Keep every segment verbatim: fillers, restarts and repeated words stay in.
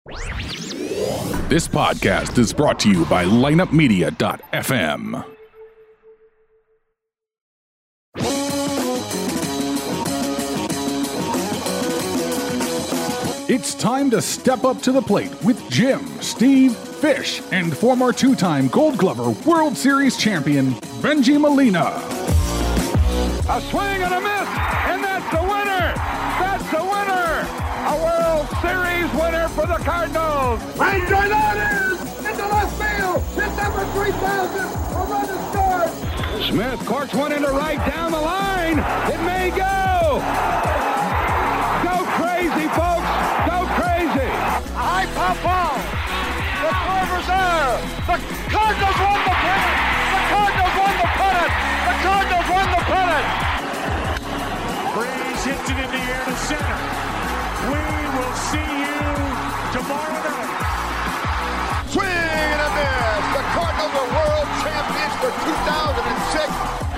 This podcast is brought to you by lineup media dot f m. It's time to step up to the plate with Jim, Steve, Fish, and former two-time Gold Glover World Series champion, Benji Molina. A swing and a miss, and that's the winner! That's the winner! A World Series winner for the Cardinals! Right drive out is into left field! Hit number three thousand! A run is scored! Smith corks one into right down the line! It may go! Go crazy, folks! Go crazy! A high pop ball! The Corvers are! The Cardinals won the pennant! The Cardinals won the pennant! The Cardinals won the pennant! Breeze hits it in the air to center. We will see you tomorrow night. Swing and a miss! The Cardinals are world champions for two thousand six!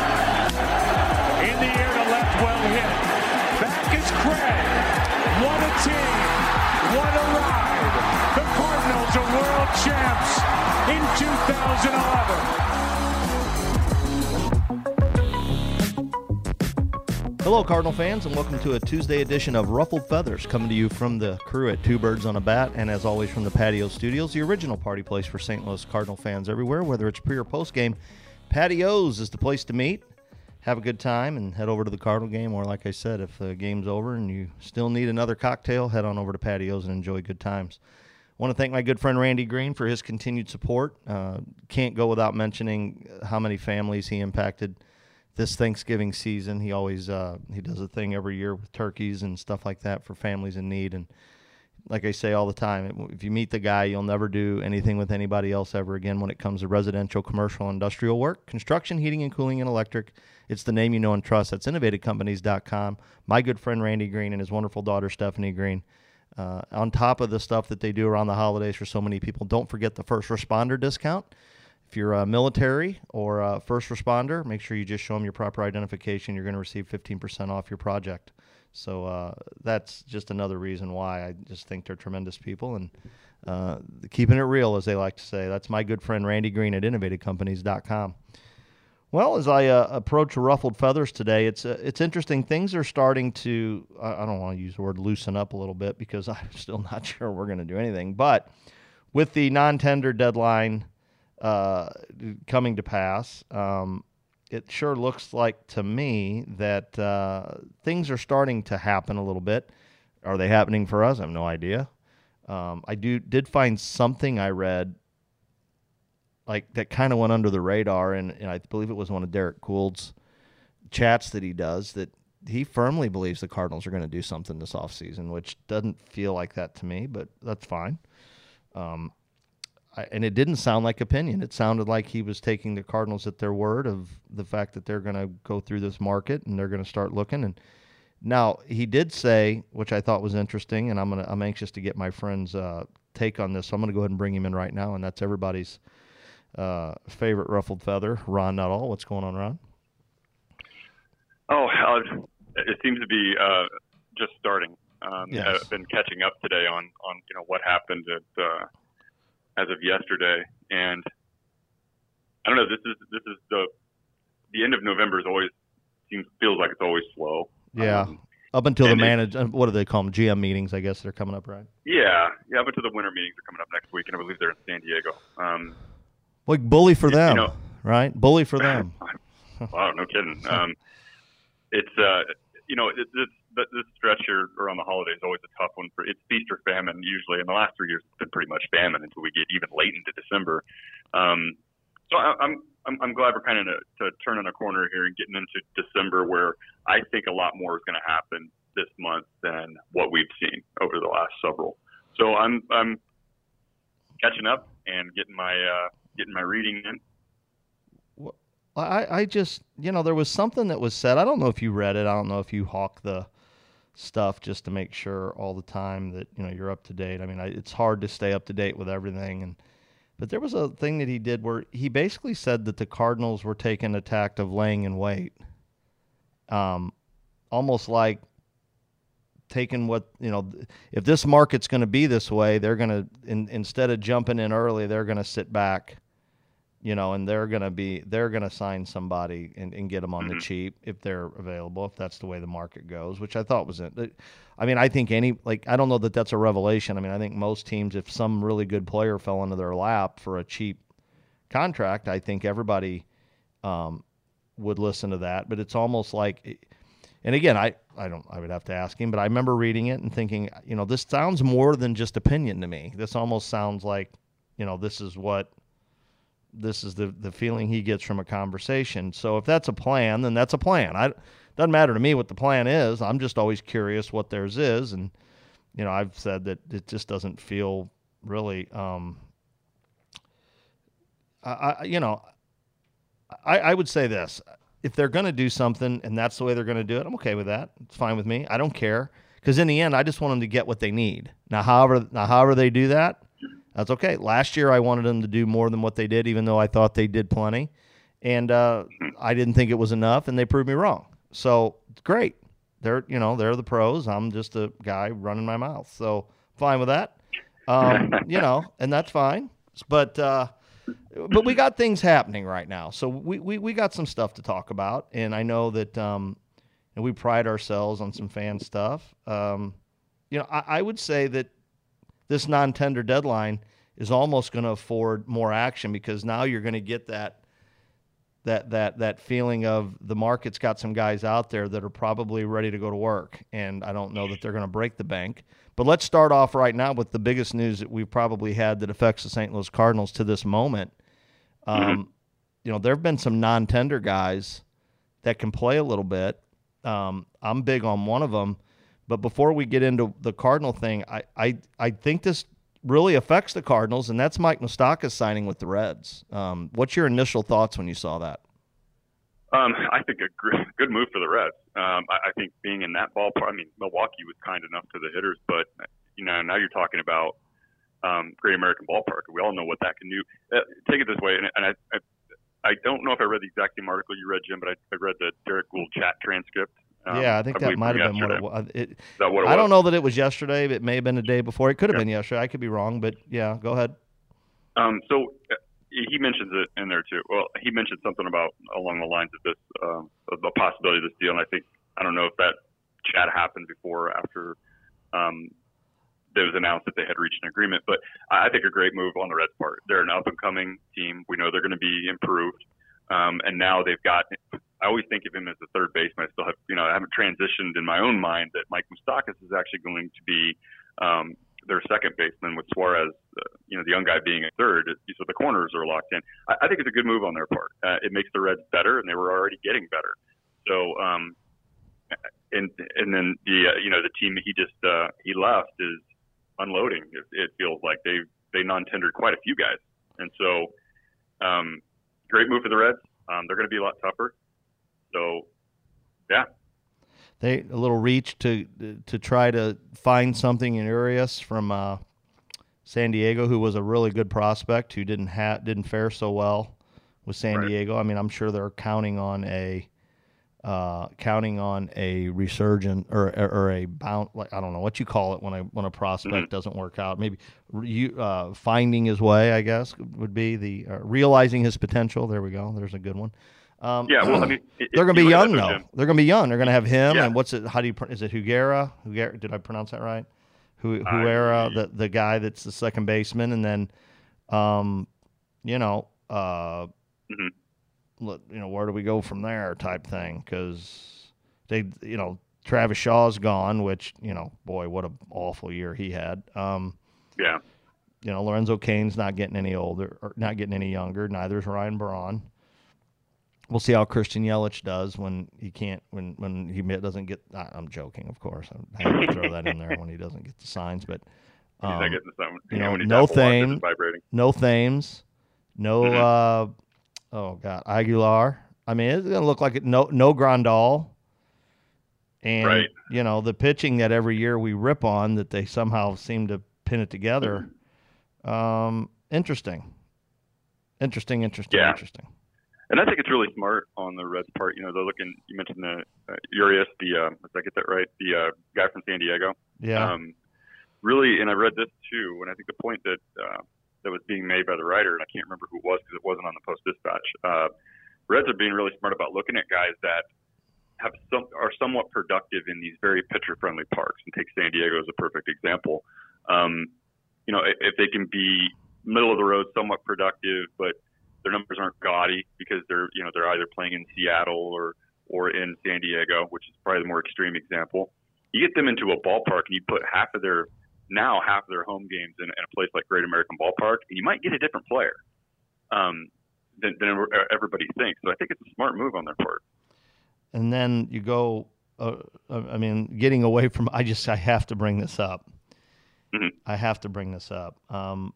In the air to left, well hit. Back is Craig. What a team. What a ride. The Cardinals are world champs in two thousand eleven. Hello, Cardinal fans, and welcome to a Tuesday edition of Ruffled Feathers, coming to you from the crew at Two Birds on a Bat, and as always from the Patio Studios, the original party place for Saint Louis Cardinal fans everywhere, whether it's pre or post game. Patios is the place to meet, have a good time, and head over to the Cardinal game, or like I said, if the game's over and you still need another cocktail, head on over to Patios and enjoy good times. I want to thank my good friend Randy Green for his continued support. Uh, can't go without mentioning how many families he impacted this Thanksgiving season. He always uh, he does a thing every year with turkeys and stuff like that for families in need. And like I say all the time, if you meet the guy, you'll never do anything with anybody else ever again when it comes to residential, commercial, industrial work, construction, heating and cooling, and electric. It's the name you know and trust. That's innovative companies dot com. My good friend Randy Green and his wonderful daughter Stephanie Green. Uh, on top of the stuff that they do around the holidays for so many people, don't forget the first responder discount. If you're a military or a first responder, make sure you just show them your proper identification. You're going to receive fifteen percent off your project. So uh, that's just another reason why I just think they're tremendous people and uh, keeping it real, as they like to say. That's my good friend Randy Green at innovative companies dot com. Well, as I uh, approach Ruffled Feathers today, it's uh, it's interesting. Things are starting to, I don't want to use the word loosen up a little bit because I'm still not sure we're going to do anything. But with the non-tender deadline uh, coming to pass, um, it sure looks like to me that uh, things are starting to happen a little bit. Are they happening for us? I have no idea. Um, I do did find something I read like that kind of went under the radar, and, and I believe it was one of Derek Gould's chats that he does, that he firmly believes the Cardinals are going to do something this offseason, which doesn't feel like that to me, but that's fine. Um, I, and it didn't sound like opinion. It sounded like he was taking the Cardinals at their word of the fact that they're going to go through this market and they're going to start looking. And now he did say, which I thought was interesting, and I'm gonna I'm anxious to get my friend's uh, take on this, so I'm going to go ahead and bring him in right now, and that's everybody's Uh, favorite ruffled feather, Ron Nuttall. What's going on, Ron? Oh, uh, it seems to be uh, just starting. Um, yes. I've been catching up today on, on you know what happened at, uh, as of yesterday, and I don't know. This is this is the the end of November is always seems feels like it's always slow. Yeah, um, up until the manage. What do they call them? G M meetings, I guess they're coming up, right? Yeah, yeah. Up until the winter meetings are coming up next week, and I believe they're in San Diego. Um, Like bully for them, you know, right? Bully for them. Wow, no kidding. Um, it's uh, you know, it, this this stretch here around the holidays is always a tough one for. It's feast or famine usually. In the last three years, it's been pretty much famine until we get even late into December. Um, so I, I'm I'm I'm glad we're kind of to turning a corner here and getting into December, where I think a lot more is going to happen this month than what we've seen over the last several. So I'm I'm catching up and getting my. Uh, getting my reading in. Well, I, I just, you know, there was something that was said. I don't know if you read it. I don't know if you hawk the stuff just to make sure all the time that, you know, you're up to date. I mean, I, it's hard to stay up to date with everything. And but there was a thing that he did where he basically said that the Cardinals were taking a tact of laying in wait. Um, almost like taking what, you know, if this market's going to be this way, they're going to, in, instead of jumping in early, they're going to sit back, you know, and they're going to be, they're going to sign somebody and, and get them on mm-hmm. the cheap if they're available, if that's the way the market goes, which I thought was it. I mean, I think any, like, I don't know that that's a revelation. I mean, I think most teams, if some really good player fell into their lap for a cheap contract, I think everybody um, would listen to that. But it's almost like, and again, I, I don't, I would have to ask him, but I remember reading it and thinking, you know, this sounds more than just opinion to me. This almost sounds like, you know, this is what, this is the, the feeling he gets from a conversation. So if that's a plan, then that's a plan. I, doesn't matter to me what the plan is. I'm just always curious what theirs is. And, you know, I've said that it just doesn't feel really, um, I, I you know, I, I would say this. If they're going to do something and that's the way they're going to do it, I'm okay with that. It's fine with me. I don't care. Because in the end, I just want them to get what they need. Now, however, now, however they do that, that's okay. Last year, I wanted them to do more than what they did, even though I thought they did plenty. And uh, I didn't think it was enough, and they proved me wrong. So, great. They're, you know, they're the pros. I'm just a guy running my mouth. So, fine with that. Um, you know, and that's fine. But uh, but we got things happening right now. So, we, we, we got some stuff to talk about. And I know that um, and we pride ourselves on some fan stuff. Um, you know, I, I would say that this non-tender deadline is almost going to afford more action because now you're going to get that that that that feeling of the market's got some guys out there that are probably ready to go to work, and I don't know that they're going to break the bank. But let's start off right now with the biggest news that we've probably had that affects the Saint Louis Cardinals to this moment. Um, mm-hmm. You know, there have been some non-tender guys that can play a little bit. Um, I'm big on one of them. But before we get into the Cardinal thing, I, I, I think this really affects the Cardinals, and that's Mike Moustakas signing with the Reds. Um, what's your initial thoughts when you saw that? Um, I think a good, good move for the Reds. Um, I, I think being in that ballpark, I mean, Milwaukee was kind enough to the hitters, but you know, now you're talking about um, Great American Ballpark. We all know what that can do. Uh, take it this way, and, and I, I, I don't know if I read the exact same article you read, Jim, but I, I read the Derek Gould chat transcript. Um, yeah, I think I that might have been what it was. It, that what it I was? don't know that it was yesterday. It may have been the day before. It could have yeah. been yesterday. I could be wrong, but yeah, go ahead. Um, so uh, he mentions it in there too. Well, he mentioned something about along the lines of this, uh, of the possibility of this deal. And I think, I don't know if that chat happened before or after um, it was announced that they had reached an agreement, but I think a great move on the Reds' part. They're an up and coming team. We know they're going to be improved. Um, and now they've got, I always think of him as the third baseman. I still have, you know, I haven't transitioned in my own mind that Mike Moustakas is actually going to be um, their second baseman with Suarez, uh, you know, the young guy being a third. So the corners are locked in. I, I think it's a good move on their part. Uh, it makes the Reds better, and they were already getting better. So, um, and and then the uh, you know the team he just uh, he left is unloading. It, it feels like they they non-tendered quite a few guys, and so. Um, Great move for the Reds. Um, they're going to be a lot tougher. So, yeah. They a little reach to to try to find something in Urias from uh, San Diego, who was a really good prospect who didn't ha- didn't fare so well with San right. Diego. I mean, I'm sure they're counting on a uh, counting on a resurgent or or a bounce. Like I don't know what you call it when a when a prospect mm-hmm. doesn't work out. Maybe you uh, finding his way, I guess, would be the uh, realizing his potential. There we go. There's a good one. Um, yeah, well, I mean, it, they're going to be young though. Him. They're going to be young. They're going to have him. Yeah. And what's it? How do you? Is it Higuera? Higuera? Did I pronounce that right? Higuera, uh, the the guy that's the second baseman, and then, um, you know, uh, mm-hmm. look, you know, where do we go from there? Type thing, because they, you know, Travis Shaw's gone, which you know, boy, what an awful year he had. Um, yeah. You know, Lorenzo Cain's not getting any older, or not getting any younger. Neither is Ryan Braun. We'll see how Christian Yelich does when he can't, when, when he doesn't get. I'm joking, of course. I have to throw that in there when he doesn't get the signs, but um, he's not getting the sign. You know, when he's no Thames, no Thames, no. Mm-hmm. Uh, oh God, Aguilar. I mean, it's gonna look like it. No, no Grandal. And right. you know the pitching that every year we rip on that they somehow seem to pin it together. Mm-hmm. Um, interesting, interesting, interesting, yeah. interesting. And I think it's really smart on the Reds' part. You know, they're looking. You mentioned the uh, Urias, the uh, did I get that right? The uh, guy from San Diego. Yeah. Um, really, and I read this too. And I think the point that uh, that was being made by the writer, and I can't remember who it was because it wasn't on the Post Dispatch. Uh, Reds are being really smart about looking at guys that have some are somewhat productive in these very pitcher-friendly parks. And take San Diego as a perfect example. Um, you know, if they can be middle of the road, somewhat productive, but their numbers aren't gaudy because they're, you know, they're either playing in Seattle or, or in San Diego, which is probably the more extreme example. You get them into a ballpark and you put half of their, now half of their home games in, in a place like Great American Ballpark, and you might get a different player um, than, than everybody thinks. So I think it's a smart move on their part. And then you go, uh, I mean, getting away from, I just, I have to bring this up. Mm-hmm. I have to bring this up. Um,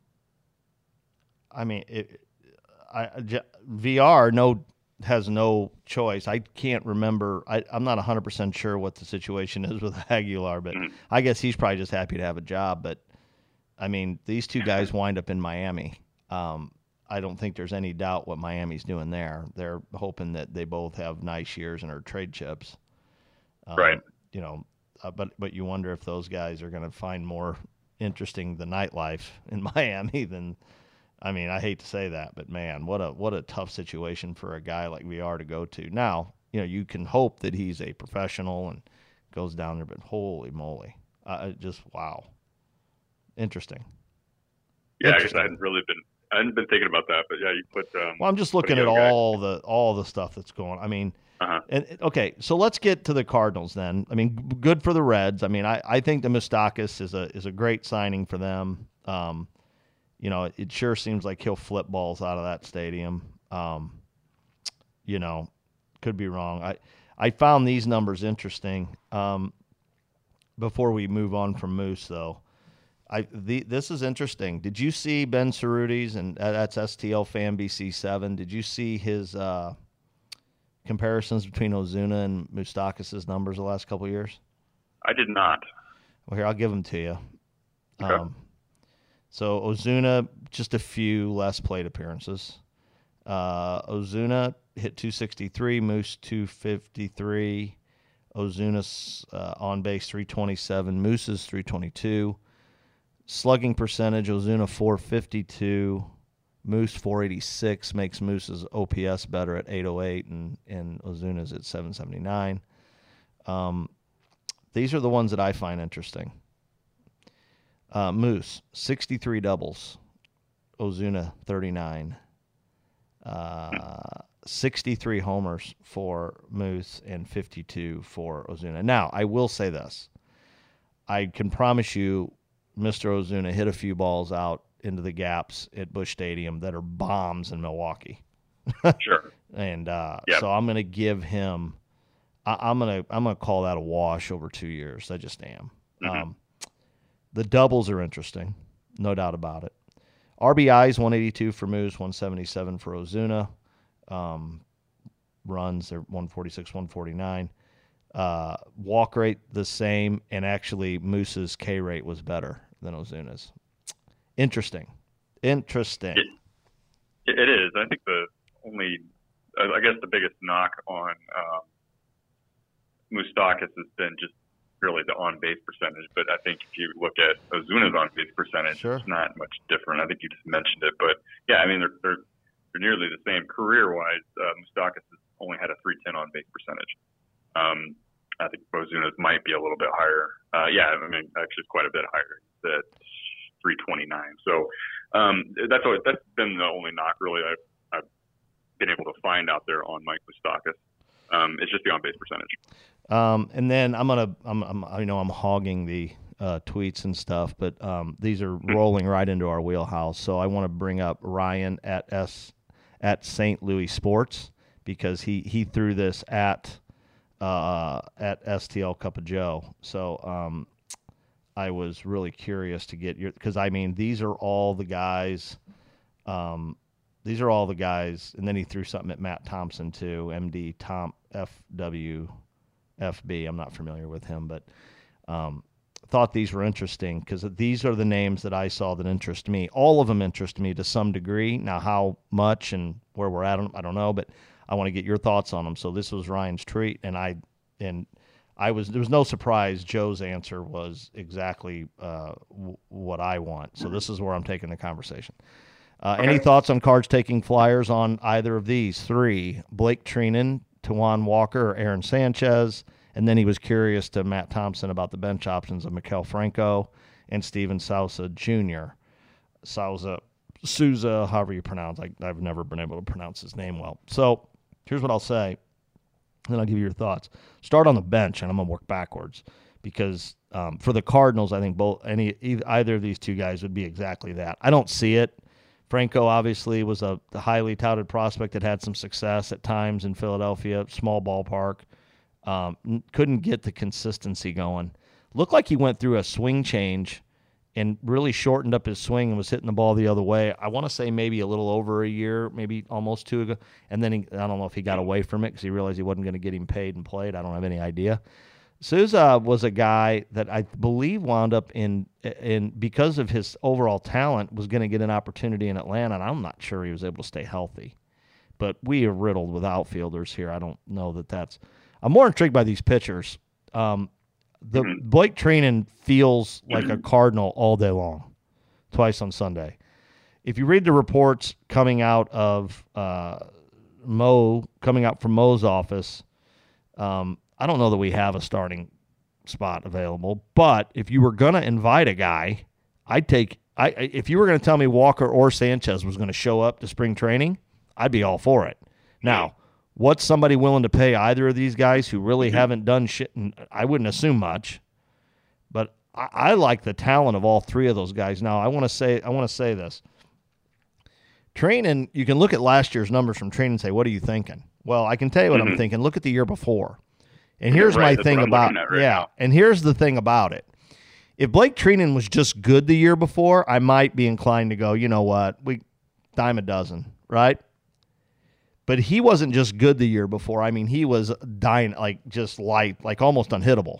I mean, it, I, V R no has no choice. I can't remember. I, I'm not one hundred percent sure what the situation is with Aguilar, but mm-hmm. I guess he's probably just happy to have a job. But, I mean, these two guys wind up in Miami. Um, I don't think there's any doubt what Miami's doing there. They're hoping that they both have nice years and are trade chips. Um, right. You know, uh, but, but you wonder if those guys are going to find more interesting the nightlife in Miami than – I mean, I hate to say that, but man, what a what a tough situation for a guy like V R to go to. Now, you know, you can hope that he's a professional and goes down there, but holy moly, uh, just wow, interesting. Yeah, interesting. I guess I hadn't really been I hadn't been thinking about that, but yeah, you put. Um, well, I'm just looking at all guy. the all the stuff that's going. I mean, uh-huh. and okay, so let's get to the Cardinals then. I mean, good for the Reds. I mean, I, I think the Moustakas is a is a great signing for them. Um, You know, it sure seems like he'll flip balls out of that stadium. Um, you know, could be wrong. I, I found these numbers interesting. Um, before we move on from Moose, though, I the, this is interesting. Did you see Ben Cerruti's, and that's S T L Fan B C seven? Did you see his uh, comparisons between Ozuna and Moustakas' numbers the last couple of years? I did not. Well, here, I'll give them to you. Okay. Um, So Ozuna, just a few less plate appearances. Uh, Ozuna hit two sixty-three, Moose two fifty-three. Ozuna's uh, on base three twenty-seven, Moose's three twenty-two. Slugging percentage, Ozuna four fifty-two, Moose four eighty-six, makes Moose's O P S better at eight oh eight, and, and Ozuna's at seven seventy-nine. Um, these are the ones that I find interesting. Uh, Moose, sixty-three doubles. Ozuna, thirty-nine. Uh, sixty-three homers for Moose and fifty-two for Ozuna. Now, I will say this. I can promise you Mister Ozuna hit a few balls out into the gaps at Busch Stadium that are bombs in Milwaukee. Sure. And uh, yep. so I'm going to give him I, I'm going to I'm going to call that a wash over two years. I just am. Mm-hmm. Um The doubles are interesting, no doubt about it. R B Is, one eighty-two for Moose, one seventy-seven for Ozuna. Um, runs, they're one forty-six, one forty-nine. Uh, walk rate, the same, and actually Moose's K rate was better than Ozuna's. Interesting. Interesting. It, it is. I think the only, I guess the biggest knock on um, Moustakas has been just really the on-base percentage, but I think if you look at Ozuna's on-base percentage, sure. It's not much different. I think you just mentioned it, but yeah, I mean they're they're, they're nearly the same career-wise. Uh, Moustakas has only had a three ten on-base percentage. Um, I think Ozuna's might be a little bit higher. Uh, yeah, I mean actually quite a bit higher. It's at three twenty-nine. So um, that's always, that's been the only knock really I've, I've been able to find out there on Mike Moustakas. Um, it's just the on-base percentage. Um, and then I'm gonna, I'm, I'm, I know I'm hogging the uh, tweets and stuff, but um, these are rolling right into our wheelhouse. So I want to bring up Ryan at S at Saint Louis Sports because he he threw this at uh, at S T L Cup of Joe. So um, I was really curious to get your because I mean these are all the guys. Um, these are all the guys, and then he threw something at Matt Thompson too, M D Tom F W. F B. I'm not familiar with him, but um, thought these were interesting because these are the names that I saw that interest me. All of them interest me to some degree. Now, how much and where we're at, I don't know, but I want to get your thoughts on them. So this was Ryan's treat, and I and I was there was no surprise. Joe's answer was exactly uh, w- what I want. So this is where I'm taking the conversation. Uh, okay. Any thoughts on Cards taking flyers on either of these three? Blake Treinen, Tawan Walker, or Aaron Sanchez? And then he was curious to Matt Thompson about the bench options of Maikel Franco and Steven Souza Junior Souza, Souza, however you pronounce. I, I've never been able to pronounce his name well. So here's what I'll say, then I'll give you your thoughts. Start on the bench, and I'm going to work backwards because um, for the Cardinals, I think both any either of these two guys would be exactly that. I don't see it. Franco obviously was a, a highly touted prospect that had some success at times in Philadelphia, small ballpark. Um, couldn't get the consistency going. Looked like he went through a swing change and really shortened up his swing and was hitting the ball the other way. I want to say maybe a little over a year, maybe almost two ago. And then he, I don't know if he got away from it because he realized he wasn't going to get him paid and played. I don't have any idea. Souza was a guy that I believe wound up in, in because of his overall talent, was going to get an opportunity in Atlanta, and I'm not sure he was able to stay healthy. But we are riddled with outfielders here. I don't know that that's – I'm more intrigued by these pitchers. Um, the mm-hmm. Blake Treinen feels like a Cardinal all day long, twice on Sunday. If you read the reports coming out of uh, Mo, coming out from Mo's office, um, I don't know that we have a starting spot available. But if you were going to invite a guy, I'd take I if you were going to tell me Walker or Sanchez was going to show up to spring training, I'd be all for it. Now, what's somebody willing to pay either of these guys who really mm-hmm. haven't done shit? And I wouldn't assume much, but I, I like the talent of all three of those guys. Now, I want to say I want to say this. Treinen, you can look at last year's numbers from Treinen and say, what are you thinking? Well, I can tell you what mm-hmm. I'm thinking. Look at the year before. And here's right, my thing about right yeah, now. And here's the thing about it. If Blake Treinen was just good the year before, I might be inclined to go, you know what, we dime a dozen, right? But he wasn't just good the year before. I mean, he was dying, like just light, like almost unhittable.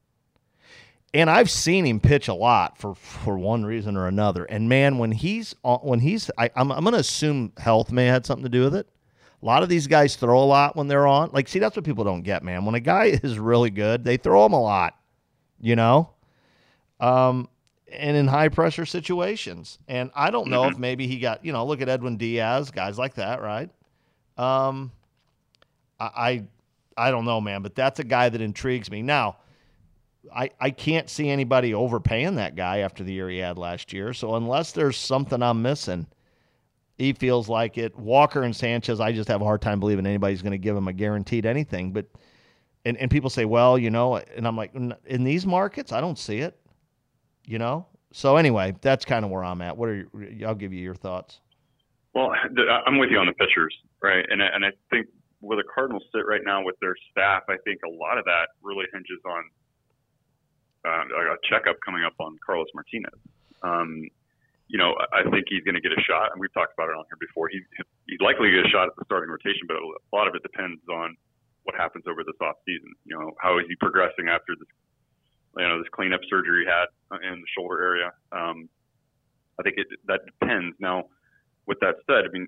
And I've seen him pitch a lot for, for one reason or another. And man, when he's when he's, I, I'm I'm going to assume health may have had something to do with it. A lot of these guys throw a lot when they're on. Like, see, that's what people don't get, man. When a guy is really good, they throw him a lot, you know, um, and in high pressure situations. And I don't know mm-hmm. if maybe he got, you know, look at Edwin Diaz, guys like that, right? Um, I, I, I don't know, man, but that's a guy that intrigues me. Now, I, I can't see anybody overpaying that guy after the year he had last year. So unless there's something I'm missing, he feels like it. Walker and Sanchez, I just have a hard time believing anybody's going to give him a guaranteed anything. But and, and people say, well, you know, and I'm like, in these markets, I don't see it, you know. So anyway, that's kind of where I'm at. What are your, I'll give you your thoughts. Well, I'm with you on the pitchers, right? And and I think where the Cardinals sit right now with their staff, I think a lot of that really hinges on uh, a checkup coming up on Carlos Martinez. Um, you know, I think he's going to get a shot, and we've talked about it on here before. He, he's likely to get a shot at the starting rotation, but a lot of it depends on what happens over this off season. You know, how is he progressing after this, you know, this cleanup surgery he had in the shoulder area? Um, I think it, that depends. Now, with that said, I mean,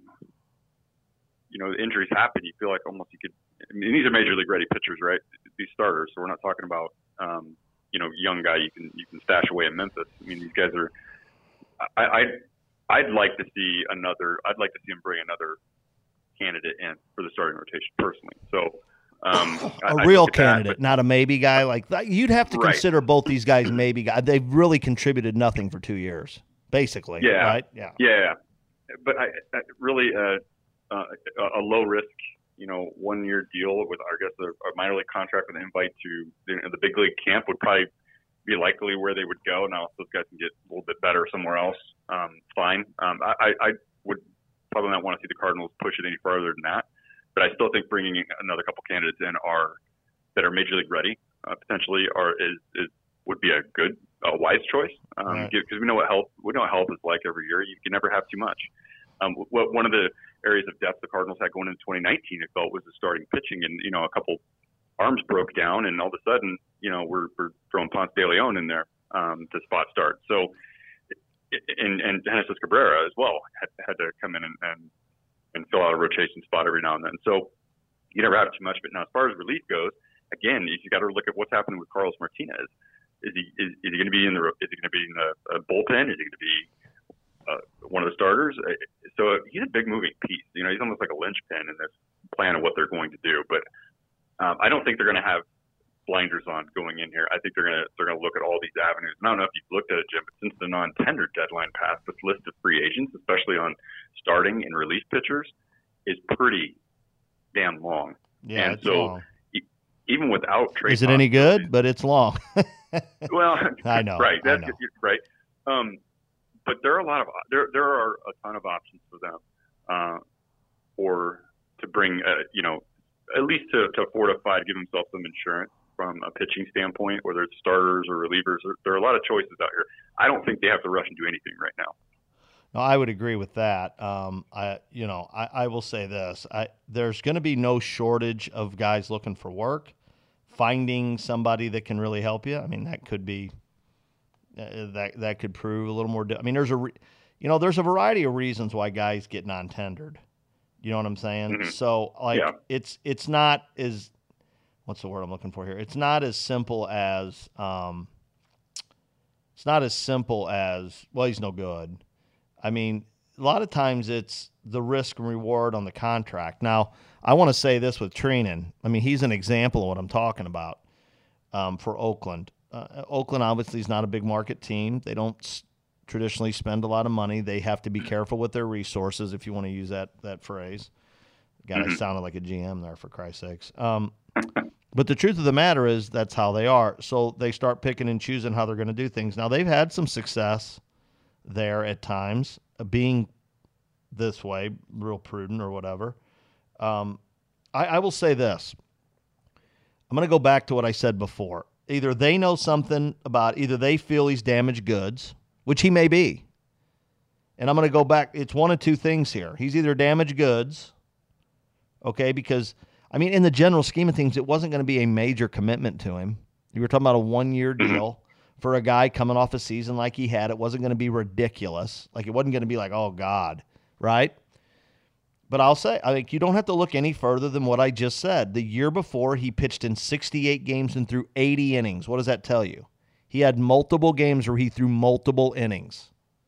you know, the injuries happen. You feel like almost you could. I mean, these are major league ready pitchers, right? These starters. So we're not talking about, um, you know, young guy you can you can stash away in Memphis. I mean, these guys are. I, I'd I'd like to see another. I'd like to see him bring another candidate in for the starting rotation personally. So. Um, a I, real I candidate, that, but, not a maybe guy. Like that. You'd have to right. consider both these guys maybe guys. They've really contributed nothing for two years, basically. Yeah. Right. Yeah. Yeah. But I, I really uh, uh, a low risk, you know, one year deal with I guess a, a minor league contract with an invite to the, the big league camp would probably be likely where they would go. Now, if those guys can get a little bit better somewhere else, um, fine. Um, I, I would probably not want to see the Cardinals push it any further than that. But I still think bringing another couple candidates in are that are major league ready uh, potentially are is, is would be a good a wise choice because um, right. we know what health we know what health is like every year. You can never have too much. Um, what one of the areas of depth the Cardinals had going into twenty nineteen, it felt was the starting pitching, and you know a couple arms broke down, and all of a sudden you know we're, we're throwing Ponce de Leon in there. um, to spot start. So, and, and Genesis Cabrera as well had, had to come in and, and, and fill out a rotation spot every now and then. So you never have too much. But now as far as relief goes, again, you got to look at what's happening with Carlos Martinez. Is he is, is he going to be in the is he going to be in the uh, bullpen? Is he going to be uh, one of the starters? So he's a big moving piece. You know, he's almost like a linchpin in this plan of what they're going to do. But um, I don't think they're going to have blinders on going in here. I think they're going to they're going to look at all these avenues. And I don't know if you've looked at it, Jim, but since the non-tender deadline passed, this list of free agents, especially on starting and relief pitchers, is pretty damn long. Yeah, and so long. E- even without trade, is it any good? But it's long. Well, I know, right? That's I know. right. Um, but there are a lot of there there are a ton of options for them, uh, or to bring uh, you know at least to, to fortify, to give themselves some insurance from a pitching standpoint, whether it's starters or relievers. There are a lot of choices out here. I don't think they have to rush and do anything right now. No, I would agree with that. Um, I, you know, I, I will say this: I, there's going to be no shortage of guys looking for work. Finding somebody that can really help you. I mean, that could be uh, that that could prove a little more. Di- I mean, there's a, re- you know, there's a variety of reasons why guys get non-tendered. You know what I'm saying? Mm-hmm. So, like, Yeah. it's it's not as what's the word I'm looking for here? It's not as simple as um, it's not as simple as well, he's no good. I mean, a lot of times it's the risk and reward on the contract. Now, I want to say this with Treinen. I mean, he's an example of what I'm talking about um, for Oakland. Uh, Oakland obviously is not a big market team. They don't s- traditionally spend a lot of money. They have to be careful with their resources, if you want to use that that phrase. God, I sounded like a G M there, for Christ's sakes. Um, but the truth of the matter is that's how they are. So they start picking and choosing how they're going to do things. Now, they've had some success there at times, uh, being this way, real prudent or whatever. Um, I, I will say this. I'm going to go back to what I said before. Either they know something about, either they feel he's damaged goods, which he may be. And I'm going to go back. It's one of two things here. He's either damaged goods, okay, because, I mean, in the general scheme of things, it wasn't going to be a major commitment to him. You were talking about a one-year deal for a guy coming off a season like he had. It wasn't going to be ridiculous. Like, it wasn't going to be like, oh, God, right? But I'll say, I think you don't have to look any further than what I just said. The year before, he pitched in sixty-eight games and threw eighty innings. What does that tell you? He had multiple games where he threw multiple innings.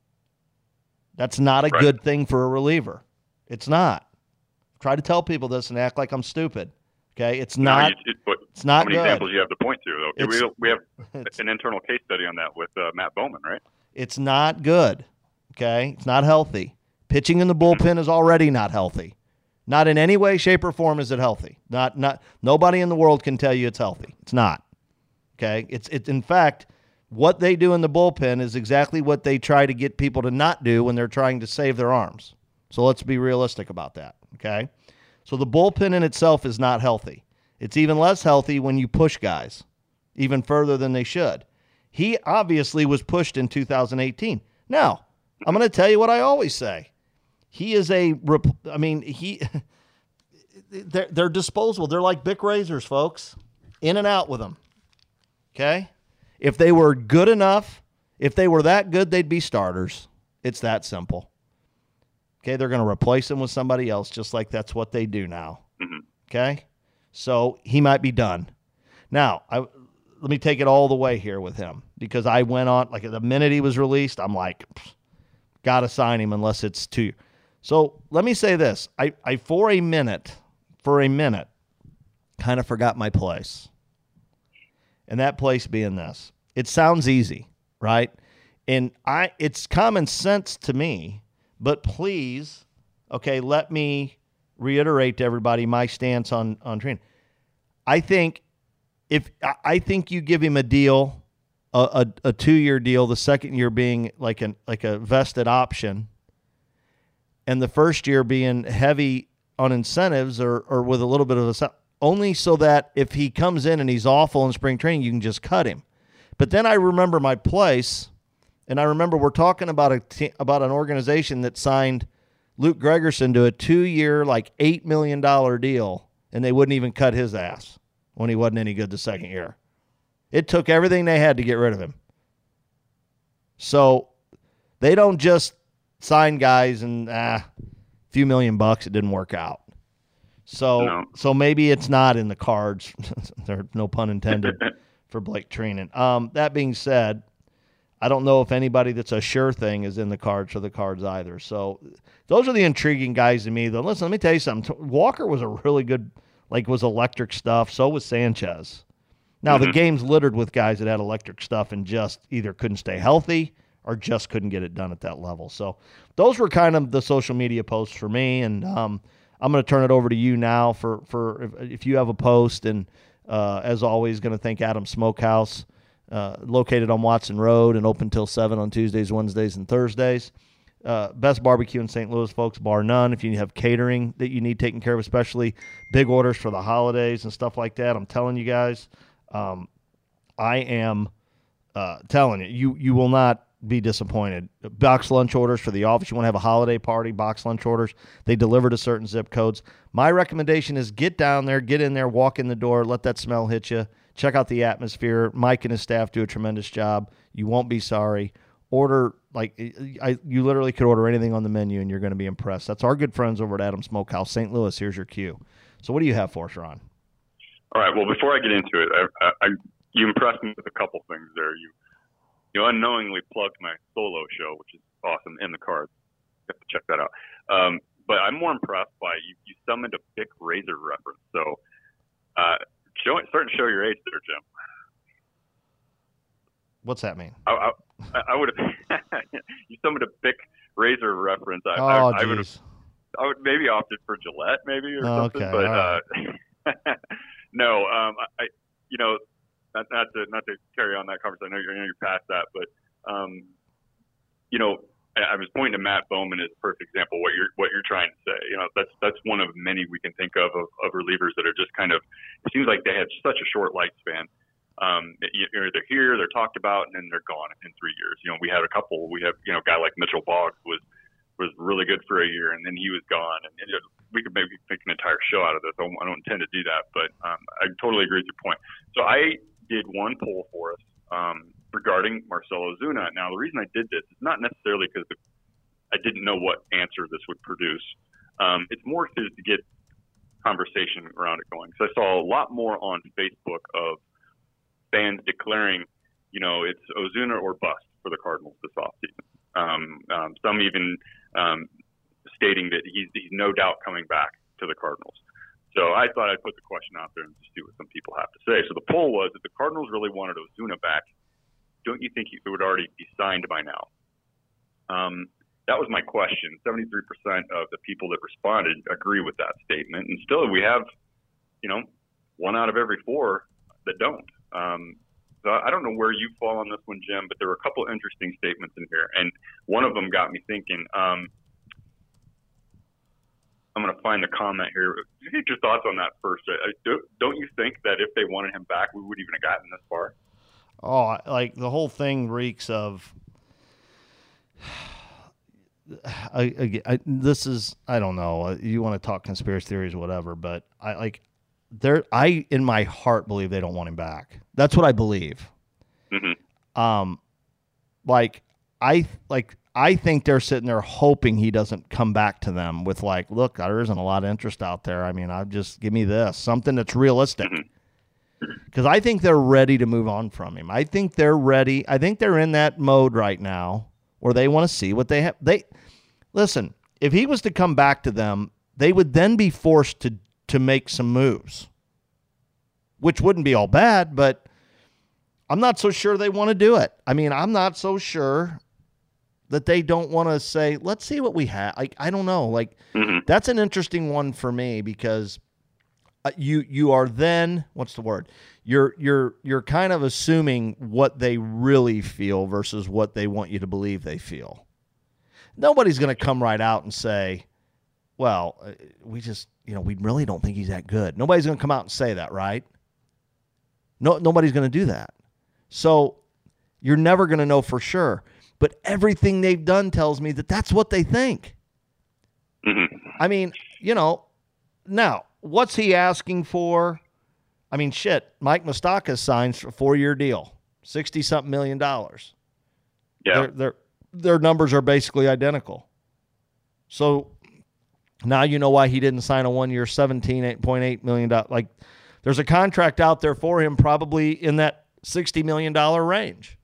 That's not a Right. good thing for a reliever. It's not. Try to tell people this and act like I'm stupid. Okay, it's No, not. you- it- but it's not how many good. examples you have to point to, though? It's- we, we have it's- an internal case study on that with uh, Matt Bowman, right? It's not good. Okay, it's not healthy. Pitching in the bullpen is already not healthy. Not in any way, shape, or form is it healthy. Not not nobody in the world can tell you it's healthy. It's not. Okay? It's it's in fact, what they do in the bullpen is exactly what they try to get people to not do when they're trying to save their arms. So let's be realistic about that. Okay? So the bullpen in itself is not healthy. It's even less healthy when you push guys even further than they should. He obviously was pushed in two thousand eighteen. Now, I'm going to tell you what I always say. He is a, I mean, he, they're, they're disposable. They're like Bic razors, folks. In and out with them. Okay? If they were good enough, if they were that good, they'd be starters. It's that simple. Okay? They're going to replace them with somebody else, just like that's what they do now. Mm-hmm. Okay? So he might be done. Now, I, let me take it all the way here with him, because I went on, like the minute he was released, I'm like, got to sign him unless it's two. So let me say this. I, I for a minute, for a minute, kind of forgot my place. And that place being this. It sounds easy, right? And I it's common sense to me, but please, okay, let me reiterate to everybody my stance on, on Treinen. I think if I think you give him a deal, a, a, a two-year deal, the second year being like an like a vested option, and the first year being heavy on incentives or or with a little bit of a only so that if he comes in and he's awful in spring training, you can just cut him. But then I remember my place, and I remember we're talking about a t- about an organization that signed Luke Gregerson to a two-year, like eight million dollars deal, and they wouldn't even cut his ass when he wasn't any good the second year. It took everything they had to get rid of him. So they don't just sign guys and ah, a few million bucks, it didn't work out. So no. so maybe it's not in the cards. There's no pun intended for Blake Treinen. Um, that being said, I don't know if anybody that's a sure thing is in the cards for the Cards either. So those are the intriguing guys to me, though. Listen, let me tell you something. Walker was a really good, like, was electric stuff. So was Sanchez. Now, mm-hmm. the game's littered with guys that had electric stuff and just either couldn't stay healthy or just couldn't get it done at that level. So those were kind of the social media posts for me. And um, I'm going to turn it over to you now for, for if, if you have a post. And uh, as always, going to thank Adam Smokehouse. Uh, located on Watson Road and open till seven on Tuesdays, Wednesdays, and Thursdays. Uh, best barbecue in Saint Louis, folks, bar none. If you have catering that you need taken care of, especially big orders for the holidays and stuff like that, I'm telling you guys, um, I am uh, telling you, you, you will not be disappointed. Box lunch orders for the office. You want to have a holiday party, box lunch orders. They deliver to certain zip codes. My recommendation is get down there, get in there, walk in the door, let that smell hit you. Check out the atmosphere. Mike and his staff do a tremendous job. You won't be sorry. Order, like, I, you literally could order anything on the menu, and you're going to be impressed. That's our good friends over at Adam Smokehouse, Saint Louis. Here's your cue. So what do you have for us, Ron? All right. Well, before I get into it, I, I, you impressed me with a couple things there. You you unknowingly plugged my solo show, which is awesome, in the cards. You have to check that out. Um, but I'm more impressed by you, you summoned a Bic Razor reference. So, uh, Show, starting to show your age there, Jim. What's that mean? I, I, I would have. You summoned a Bic Razor reference. I, oh, I, I would have. I would maybe opted for Gillette, maybe or oh, something. Okay, but right. uh, no, um, I, you know, not, not to not to carry on that conversation. I know you're, I know you're past that, but um, you know. I was pointing to Matt Bowman as a perfect example of what you're what you're trying to say. You know, that's that's one of many we can think of, of of relievers that are just kind of. It seems like they have such a short lifespan. Um, you know, they're here, they're talked about, and then they're gone in three years. You know, we had a couple. We have you know a guy like Mitchell Boggs was was really good for a year, and then he was gone. And, and you know, we could maybe make an entire show out of this. I don't, I don't intend to do that, but um, I totally agree with your point. So I did one poll for us. Um, regarding Marcell Ozuna. Now, the reason I did this is not necessarily because I didn't know what answer this would produce. Um, it's more to, to get conversation around it going. So I saw a lot more on Facebook of fans declaring, you know, it's Ozuna or bust for the Cardinals this offseason. Um, um, some even um, stating that he's, he's no doubt coming back to the Cardinals. So I thought I'd put the question out there and just see what some people have to say. So the poll was, if the Cardinals really wanted Ozuna back, don't you think he would already be signed by now? Um, that was my question. seventy-three percent of the people that responded agree with that statement. And still we have, you know, one out of every four that don't. Um, so I don't know where you fall on this one, Jim, but there were a couple interesting statements in here. And one of them got me thinking. Um, I'm going to find the comment here. Get your thoughts on that first. I, I, don't you think that if they wanted him back, we would even have gotten this far? Oh, like the whole thing reeks of. I, I, I this is I don't know. You want to talk conspiracy theories, or whatever, but I like there. I in my heart believe they don't want him back. That's what I believe. Mm-hmm. Um, like I like I think they're sitting there hoping he doesn't come back to them with like, look, there isn't a lot of interest out there. I mean, I just give me this something that's realistic. Mm-hmm. Because I think they're ready to move on from him. I think they're ready. I think they're in that mode right now where they want to see what they have. They listen, if he was to come back to them, they would then be forced to, to make some moves, which wouldn't be all bad, but I'm not so sure they want to do it. I mean, I'm not so sure that they don't want to say, let's see what we have. Like, I don't know. Like, mm-hmm. That's an interesting one for me because Uh, you you are then what's the word? You're you're you're kind of assuming what they really feel versus what they want you to believe they feel. Nobody's going to come right out and say, "Well, we just you know we really don't think he's that good." Nobody's going to come out and say that, right? No, nobody's going to do that. So you're never going to know for sure. But everything they've done tells me that that's what they think. Mm-hmm. I mean, you know, now. What's he asking for? I mean, shit, Mike Moustakas signs for a four-year deal, sixty-something million dollars. Yeah. Their, their, their numbers are basically identical. So now you know why he didn't sign a one-year seventeen point eight million dollars. Like, there's a contract out there for him probably in that sixty million dollars range.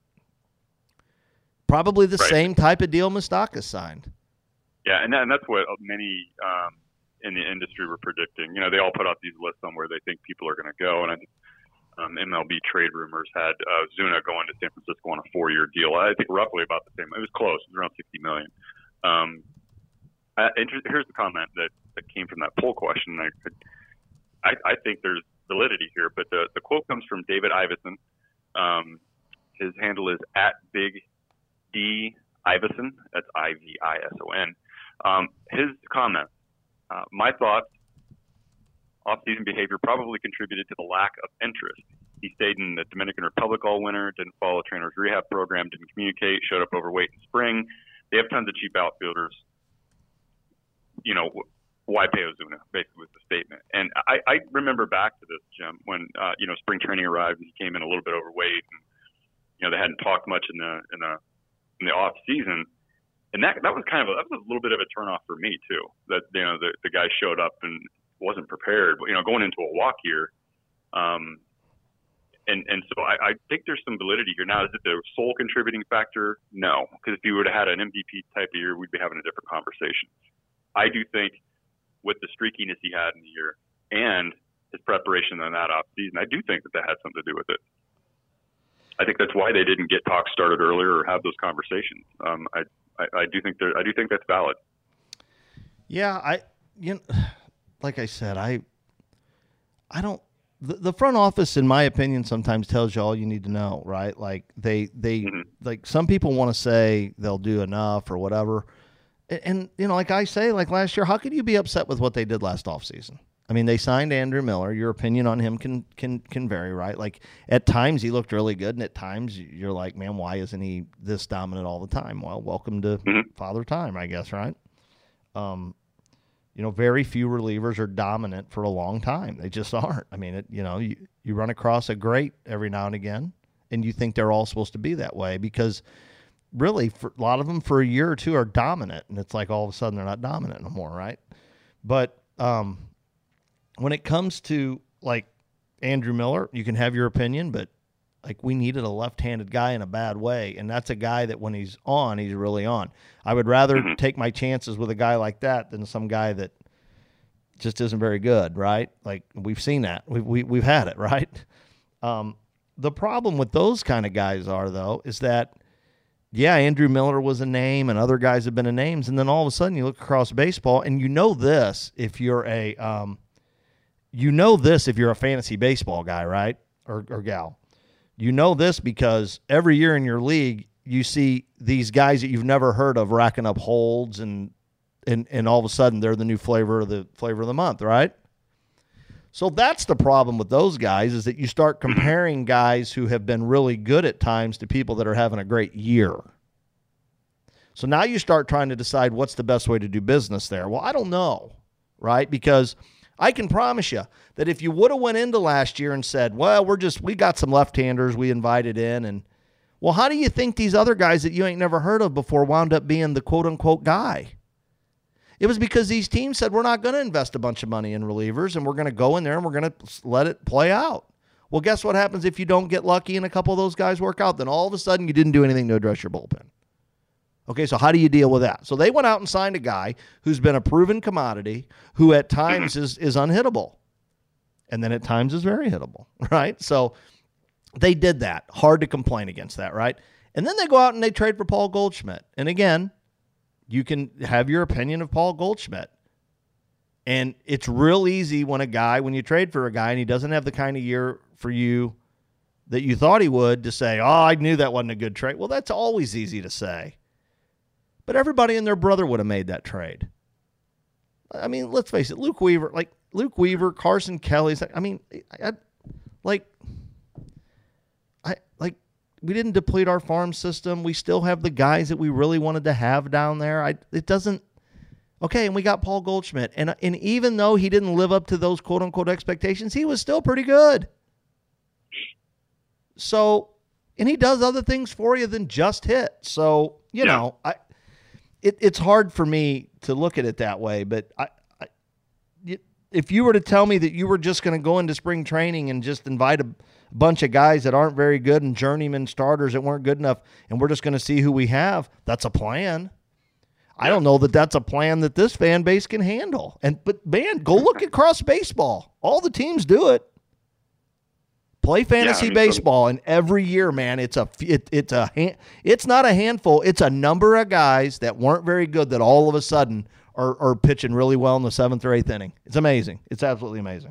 Probably the right. same type of deal Moustakas signed. Yeah, and, that, and that's what many um, in the industry were predicting. You know, they all put out these lists on where they think people are going to go, and I think um, M L B trade rumors had uh, Zuna going to San Francisco on a four-year deal. I think roughly about the same. It was close. It was around sixty million dollars. Um, I, here's the comment that, that came from that poll question. I, could, I, I think there's validity here, but the, the quote comes from David Iverson. Um, his handle is at Big D Iverson. That's I V I S O N. Um, his comment, uh, my thoughts, off-season behavior probably contributed to the lack of interest. He stayed in the Dominican Republic all winter, didn't follow a trainer's rehab program, didn't communicate, showed up overweight in spring. They have tons of cheap outfielders. You know, why pay Ozuna, basically was the statement. And I, I remember back to this, Jim, when, uh, you know, spring training arrived and he came in a little bit overweight. And, you know, they hadn't talked much in the in the, in the off season. And that that was kind of a, that was a little bit of a turnoff for me, too, that, you know, the, the guy showed up and wasn't prepared. But, you know, going into a walk year, um, and, and so I, I think there's some validity here. Now, is it the sole contributing factor? No, because if you would have had an M V P type of year, we'd be having a different conversation. I do think with the streakiness he had in the year and his preparation in that off season, I do think that that had something to do with it. I think that's why they didn't get talks started earlier or have those conversations. Um, I, I, I do think there, I do think that's valid. Yeah, I, you know, like I said, I, I don't. The, the front office, in my opinion, sometimes tells you all you need to know, right? Like they, they, mm-hmm. like some people want to say they'll do enough or whatever. And, you know, like I say, like last year, how could you be upset with what they did last offseason? I mean, they signed Andrew Miller. Your opinion on him can can can vary, right? Like at times he looked really good, and at times you're like, man, why isn't he this dominant all the time? Well, welcome to mm-hmm. Father Time, I guess, right? Um, you know, very few relievers are dominant for a long time. They just aren't. I mean, it, you know, you, you run across a great every now and again, and you think they're all supposed to be that way because – really, for a lot of them for a year or two are dominant, and it's like all of a sudden they're not dominant no more, right? But um, when it comes to, like, Andrew Miller, you can have your opinion, but, like, we needed a left-handed guy in a bad way, and that's a guy that when he's on, he's really on. I would rather mm-hmm. take my chances with a guy like that than some guy that just isn't very good, right? Like, we've seen that. We've, we, we've had it, right? Um, the problem with those kind of guys are, though, is that yeah, Andrew Miller was a name and other guys have been a names. And then all of a sudden you look across baseball and you know this if you're a, um, you know this if you're a fantasy baseball guy, right? Or, or gal. You know this because every year in your league, you see these guys that you've never heard of racking up holds and, and, and all of a sudden they're the new flavor of the flavor of the month, right? So that's the problem with those guys is that you start comparing guys who have been really good at times to people that are having a great year. So now you start trying to decide what's the best way to do business there. Well, I don't know, right? Because I can promise you that if you would have went into last year and said, well, we're just, we got some left-handers we invited in. And well, how do you think these other guys that you ain't never heard of before wound up being the quote unquote guy? It was because these teams said, we're not going to invest a bunch of money in relievers, and we're going to go in there and we're going to let it play out. Well, guess what happens if you don't get lucky and a couple of those guys work out? Then all of a sudden you didn't do anything to address your bullpen. Okay, so how do you deal with that? So they went out and signed a guy who's been a proven commodity, who at times is, is unhittable, and then at times is very hittable, right? So they did that. Hard to complain against that, right? And then they go out and they trade for Paul Goldschmidt. And again, you can have your opinion of Paul Goldschmidt. And it's real easy when a guy, when you trade for a guy and he doesn't have the kind of year for you that you thought he would, to say, oh, I knew that wasn't a good trade. Well, that's always easy to say. But everybody and their brother would have made that trade. I mean, let's face it, Luke Weaver, like Luke Weaver, Carson Kelly's, I mean, I, I, like, I, like, we didn't deplete our farm system. We still have the guys that we really wanted to have down there. I, it doesn't, okay, and we got Paul Goldschmidt. And, and even though he didn't live up to those quote-unquote expectations, he was still pretty good. So and he does other things for you than just hit. So, you yeah. know, I it, it's hard for me to look at it that way, but I, I if you were to tell me that you were just going to go into spring training and just invite a bunch of guys that aren't very good and journeyman starters that weren't good enough, and we're just going to see who we have, that's a plan. I don't know that that's a plan that this fan base can handle. And but man, go look across baseball. All the teams do it. Play fantasy yeah, I mean, baseball, so, and every year, man, it's a it, it's a it's not a handful. It's a number of guys that weren't very good that all of a sudden are, are pitching really well in the seventh or eighth inning. It's amazing. It's absolutely amazing.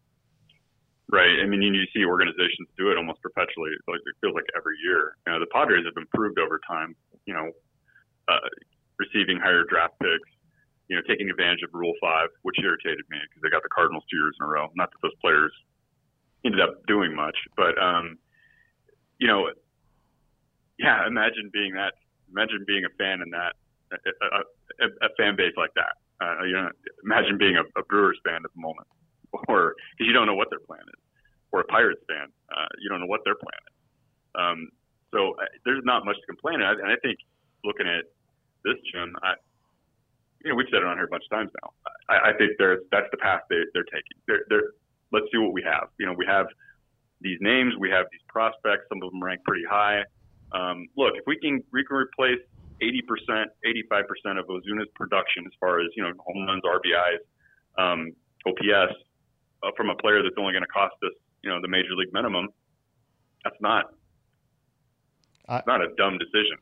Right. I mean, you see organizations do it almost perpetually. Like it feels like every year. You know, the Padres have improved over time. You know. Uh, receiving higher draft picks, you know, taking advantage of Rule five, which irritated me because they got the Cardinals two years in a row. Not that those players ended up doing much, but, um, you know, yeah, imagine being that, imagine being a fan in that, a, a, a fan base like that. Uh, you know, imagine being a, a Brewers fan at the moment, or because you don't know what their plan is, or a Pirates fan, uh, you don't know what their plan is. Um, so uh, there's not much to complain about, and I think looking at this, Jim, I, you know, we've said it on here a bunch of times now. I, I think there's that's the path they, they're taking. They're, they're, let's see what we have. You know, we have these names, we have these prospects. Some of them rank pretty high. Um, look, if we can we can replace eighty percent, eighty-five percent of Ozuna's production as far as, you know, home runs, R B Is, um, O P S uh, from a player that's only going to cost us, you know, the major league minimum, that's not I, not a dumb decision.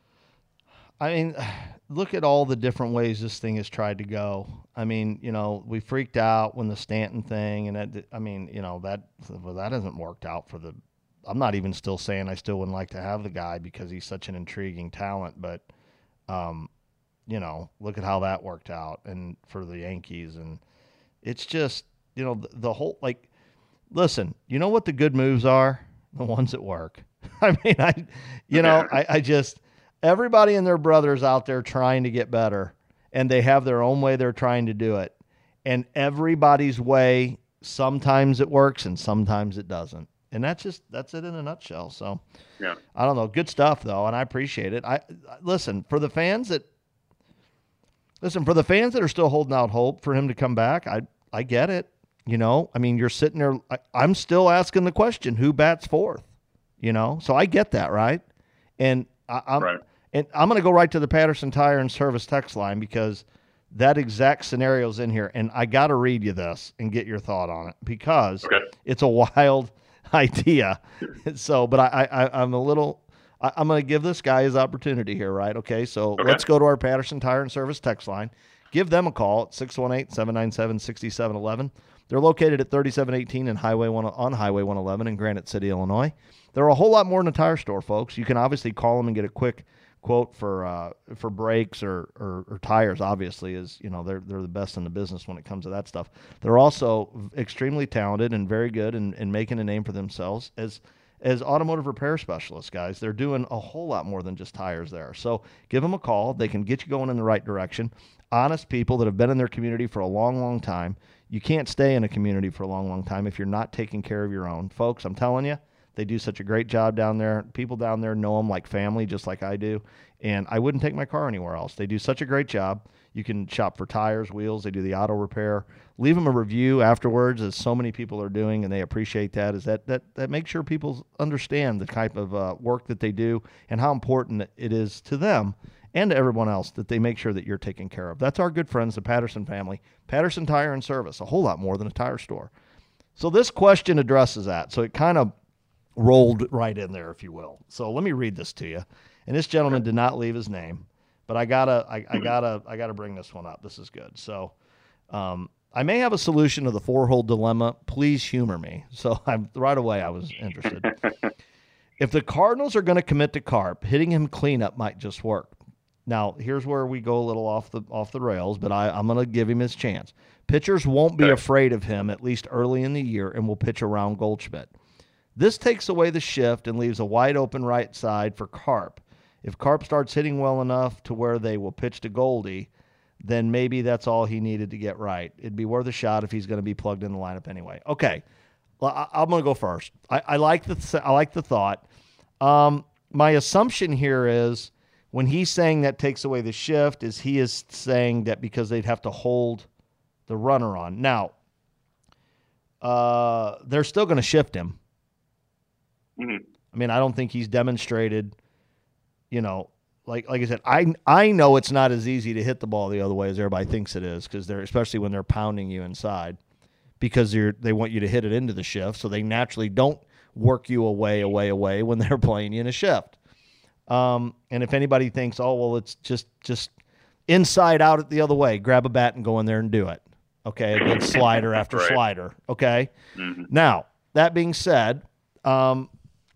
I mean, look at all the different ways this thing has tried to go. I mean, you know, we freaked out when the Stanton thing, and that, I mean, you know, that well, that hasn't worked out for the. I'm not even still saying I still wouldn't like to have the guy because he's such an intriguing talent, but, um, you know, look at how that worked out, and for the Yankees, and it's just, you know, the, the whole like, listen, you know what the good moves are? The ones that work. I mean, I, you know, I, I just. Everybody and their brothers out there trying to get better, and they have their own way they're trying to do it. And everybody's way, sometimes it works and sometimes it doesn't. And that's just, that's it in a nutshell. So, yeah, I don't know. Good stuff, though, and I appreciate it. I listen, for the fans that, listen, for the fans that are still holding out hope for him to come back, I, I get it. You know, I mean, you're sitting there, I, I'm still asking the question, who bats fourth? You know, so I get that, right? And I, I'm, right. And I'm going to go right to the Patterson Tire and Service text line because that exact scenario is in here. And I got to read you this and get your thought on it because okay. It's a wild idea. So, but I, I, I'm a little, I, I'm going to give this guy his opportunity here, right? Okay, so okay. Let's go to our Patterson Tire and Service text line. Give them a call at six one eight, seven nine seven, six seven one one. They're located at thirty-seven eighteen in Highway one on Highway one eleven in Granite City, Illinois. They're a whole lot more than a tire store, folks. You can obviously call them and get a quick quote for uh, for brakes or, or, or tires. Obviously, is you know they're they're the best in the business when it comes to that stuff. They're also extremely talented and very good in, in making a name for themselves as as automotive repair specialists, guys. They're doing a whole lot more than just tires there. So give them a call. They can get you going in the right direction. Honest people that have been in their community for a long, long time. You can't stay in a community for a long, long time if you're not taking care of your own. Folks, I'm telling you, they do such a great job down there. People down there know them like family, just like I do. And I wouldn't take my car anywhere else. They do such a great job. You can shop for tires, wheels. They do the auto repair. Leave them a review afterwards, as so many people are doing, and they appreciate that. Is that that that makes sure people understand the type of uh, work that they do and how important it is to them and to everyone else that they make sure that you're taken care of. That's our good friends, the Patterson family. Patterson Tire and Service, a whole lot more than a tire store. So this question addresses that. So it kind of rolled right in there, if you will. So let me read this to you. And this gentleman did not leave his name, but I gotta, I, I gotta, I gotta bring this one up. This is good. So, um, I may have a solution to the four-hole dilemma. Please humor me. So I'm right away. I was interested. If the Cardinals are going to commit to Carp, hitting him cleanup might just work. Now, here's where we go a little off the off the rails, but I, I'm going to give him his chance. Pitchers won't be afraid of him, at least early in the year, and will pitch around Goldschmidt. This takes away the shift and leaves a wide open right side for Carp. If Carp starts hitting well enough to where they will pitch to Goldie, then maybe that's all he needed to get right. It'd be worth a shot if he's going to be plugged in the lineup anyway. Okay, well, I, I'm going to go first. I, I like the I like the thought. Um, my assumption here is when he's saying that takes away the shift is he is saying that because they'd have to hold the runner on. Now, uh, they're still going to shift him. Mm-hmm. I mean, I don't think he's demonstrated, you know, like like I said, I I know it's not as easy to hit the ball the other way as everybody thinks it is, because they're especially when they're pounding you inside, because they're they want you to hit it into the shift, so they naturally don't work you away, away, away when they're playing you in a shift. Um, and if anybody thinks, oh well, it's just just inside out it the other way, grab a bat and go in there and do it. Okay, against slider after right. slider. Okay, mm-hmm. Now that being said, um,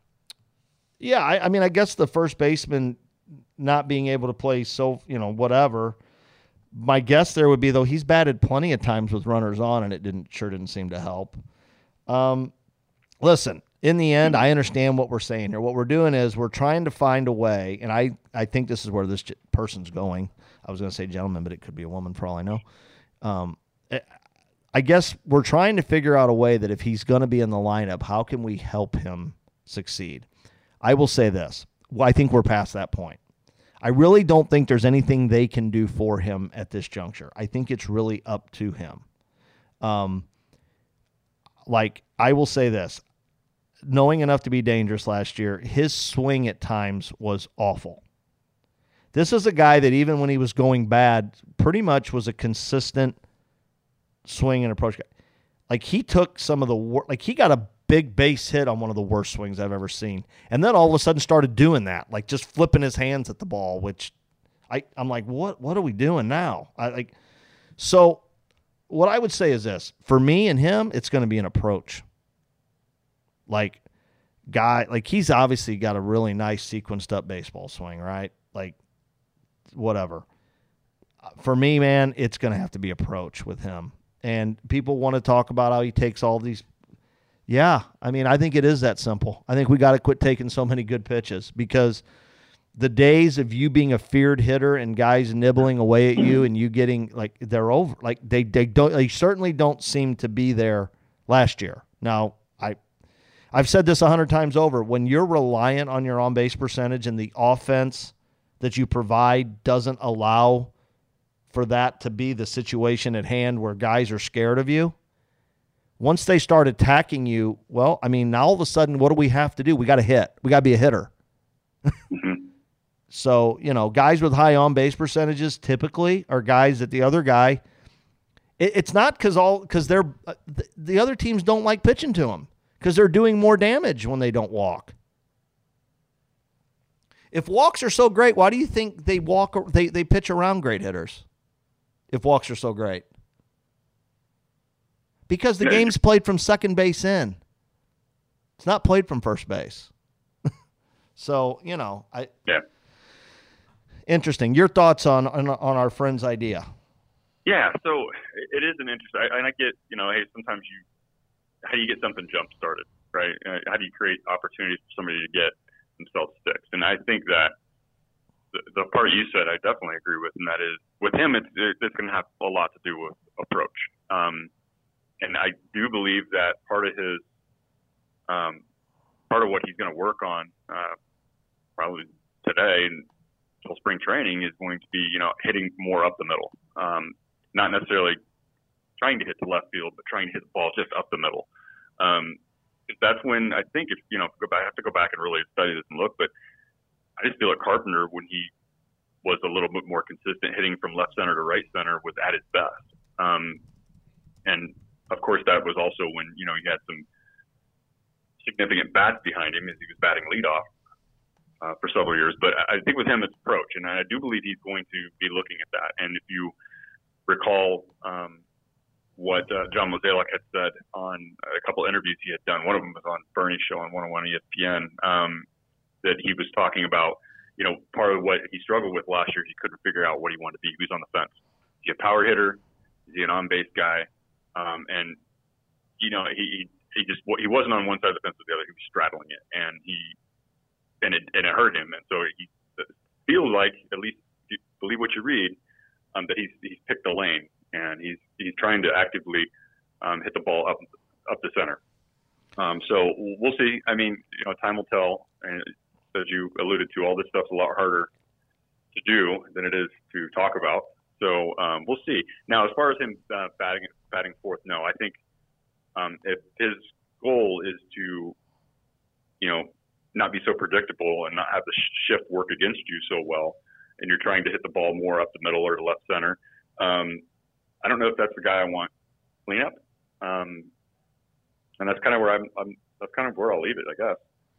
yeah, I, I mean, I guess the first baseman not being able to play, so you know, whatever. My guess there would be, though, he's batted plenty of times with runners on, and it didn't sure didn't seem to help. Um, listen, in the end, I understand what we're saying here. What we're doing is we're trying to find a way, and I, I think this is where this person's going. I was going to say gentleman, but it could be a woman for all I know. Um, I guess we're trying to figure out a way that if he's going to be in the lineup, how can we help him succeed? I will say this. Well, I think we're past that point. I really don't think there's anything they can do for him at this juncture. I think it's really up to him. Um, like, I will say this. Knowing enough to be dangerous last year, his swing at times was awful. This is a guy that even when he was going bad, pretty much was a consistent swing and approach guy. Like, he took some of the wor- – like, he got a big base hit on one of the worst swings I've ever seen. And then all of a sudden started doing that, like just flipping his hands at the ball, which I, I'm like, what what are we doing now? I like so what I would say is this. For me and him, it's going to be an approach. Like guy, like he's obviously got a really nice sequenced up baseball swing, right? Like whatever. For me, man, it's going to have to be approach with him. And people want to talk about how he takes all these Yeah, I mean, I think it is that simple. I think we got to quit taking so many good pitches, because the days of you being a feared hitter and guys nibbling away at you and you getting like they're over. Like they they don't they certainly don't seem to be there last year. Now, I I've said this a hundred times over. When you're reliant on your on base percentage and the offense that you provide doesn't allow for that to be the situation at hand where guys are scared of you. Once they start attacking you, well, I mean, now all of a sudden, what do we have to do? We got to hit. We got to be a hitter. mm-hmm. So, you know, guys with high on-base percentages typically are guys that the other guy, it, it's not because all because they're uh, the, the other teams don't like pitching to them because they're doing more damage when they don't walk. If walks are so great, why do you think they walk? They they pitch around great hitters? If walks are so great. Because the game's played from second base in. It's not played from first base. So, you know, I yeah. Interesting. Your thoughts on, on on our friend's idea? Yeah, so it is an interesting. And I get, you know, hey, sometimes you, how do you get something jump started, right? How do you create opportunities for somebody to get themselves fixed? And I think that the, the part you said, I definitely agree with, and that is with him, it's it's going to have a lot to do with approach. Um, And I do believe that part of his, um, part of what he's going to work on, uh, probably today until spring training, is going to be, you know, hitting more up the middle. Um, not necessarily trying to hit the left field, but trying to hit the ball just up the middle. Um, that's when I think if you know, go back, I have to go back and really study this and look, but I just feel like Carpenter, when he was a little bit more consistent hitting from left center to right center, was at his best. Um, and Of course, that was also when, you know, he had some significant bats behind him as he was batting leadoff uh, for several years. But I think with him, it's approach. And I do believe he's going to be looking at that. And if you recall um, what uh, John Mozeliak had said on a couple interviews he had done, one of them was on Bernie's show on one oh one E S P N, um, that he was talking about, you know, part of what he struggled with last year, he couldn't figure out what he wanted to be. He was on the fence. Is he a power hitter? Is he an on-base guy? Um, and, you know, he, he just, he wasn't on one side of the fence or the other. He was straddling it, and he, and it, and it hurt him. And so he feels like, at least if you believe what you read, um, that he's, he's picked a lane, and he's, he's trying to actively, um, hit the ball up, up the center. Um, so we'll see. I mean, you know, time will tell. And as you alluded to, all this stuff's a lot harder to do than it is to talk about. So um, we'll see. Now, as far as him uh, batting batting fourth, no, I think um, if his goal is to, you know, not be so predictable and not have the shift work against you so well, and you're trying to hit the ball more up the middle or left center, um, I don't know if that's the guy I want cleanup. Um, and that's kind of where I'm, I'm. That's kind of where I'll leave it, I guess.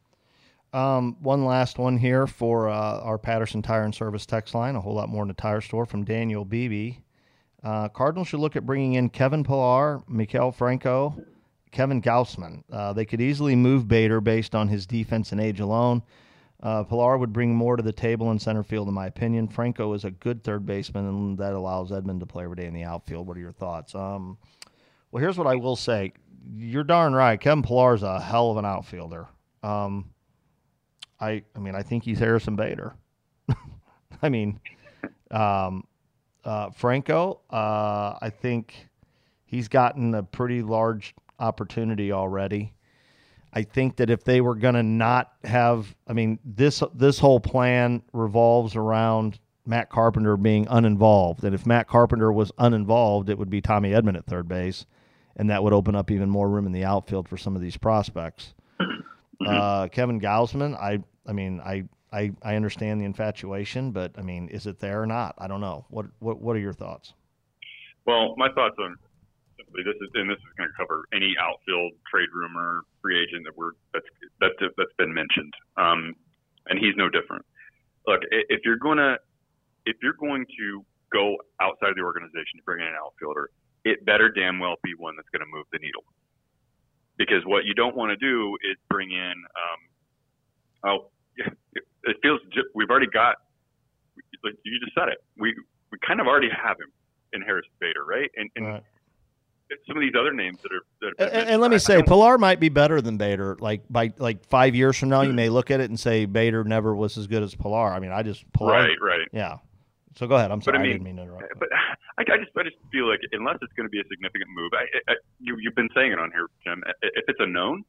Um, one last one here for uh, our Patterson Tire and Service text line, a whole lot more in the tire store, from Daniel Beebe. Uh, Cardinals should look at bringing in Kevin Pillar, Maikel Franco, Kevin Gausman. Uh, they could easily move Bader based on his defense and age alone. Uh, Pillar would bring more to the table in center field, in my opinion. Franco is a good third baseman, and that allows Edman to play every day in the outfield. What are your thoughts? Um, well, here's what I will say. You're darn right. Kevin Pillar is a hell of an outfielder. Um, I, I mean, I think he's Harrison Bader. I mean, um, uh, Franco, uh, I think he's gotten a pretty large opportunity already. I think that if they were going to not have, I mean, this this whole plan revolves around Matt Carpenter being uninvolved. And if Matt Carpenter was uninvolved, it would be Tommy Edman at third base, and that would open up even more room in the outfield for some of these prospects. Uh, Kevin Gausman, I I mean, I, I I understand the infatuation, but, I mean, is it there or not? I don't know. What what what are your thoughts? Well, my thoughts on simply this is, and this is going to cover any outfield trade rumor, free agent that we're that's that's that's been mentioned, um, and he's no different. Look, if you're gonna if you're going to go outside the organization to bring in an outfielder, it better damn well be one that's going to move the needle. Because what you don't want to do is bring in, um, oh, it feels we've already got. Like you just said it, we we kind of already have him in Harrison Bader, right? And, and right. some of these other names that are. That are and, and let me say, Pillar might be better than Bader. Like by like five years from now, you may look at it and say Bader never was as good as Pillar. I mean, I just Pillar, right, right, yeah. So go ahead. I'm sorry, but I, mean, I didn't mean to interrupt. But I, I just I just feel like unless it's going to be a significant move, I, I, you you've been saying it on here, Jim. If it's a known,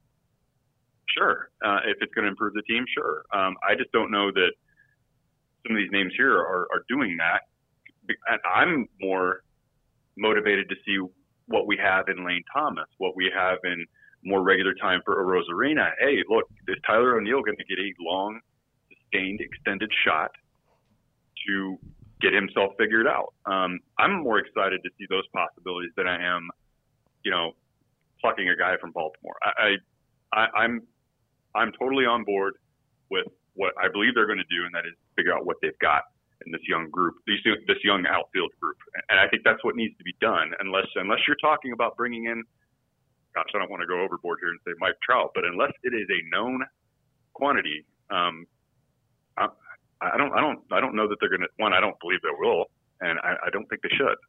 sure. Uh, if it's going to improve the team, sure. Um, I just don't know that some of these names here are, are doing that. I'm more motivated to see what we have in Lane Thomas, what we have in more regular time for Arozarena. Hey, look, is Tyler O'Neill going to get a long, sustained, extended shot to get himself figured out? Um, I'm more excited to see those possibilities than I am, you know, plucking a guy from Baltimore. I, I, I'm, I'm totally on board with what I believe they're going to do, and that is figure out what they've got in this young group, these, this young outfield group. And I think that's what needs to be done, unless unless you're talking about bringing in, gosh, I don't want to go overboard here and say Mike Trout, but unless it is a known quantity, um, I, I don't, I don't, I don't know that they're going to. One, I don't believe they will, and I, I don't think they should.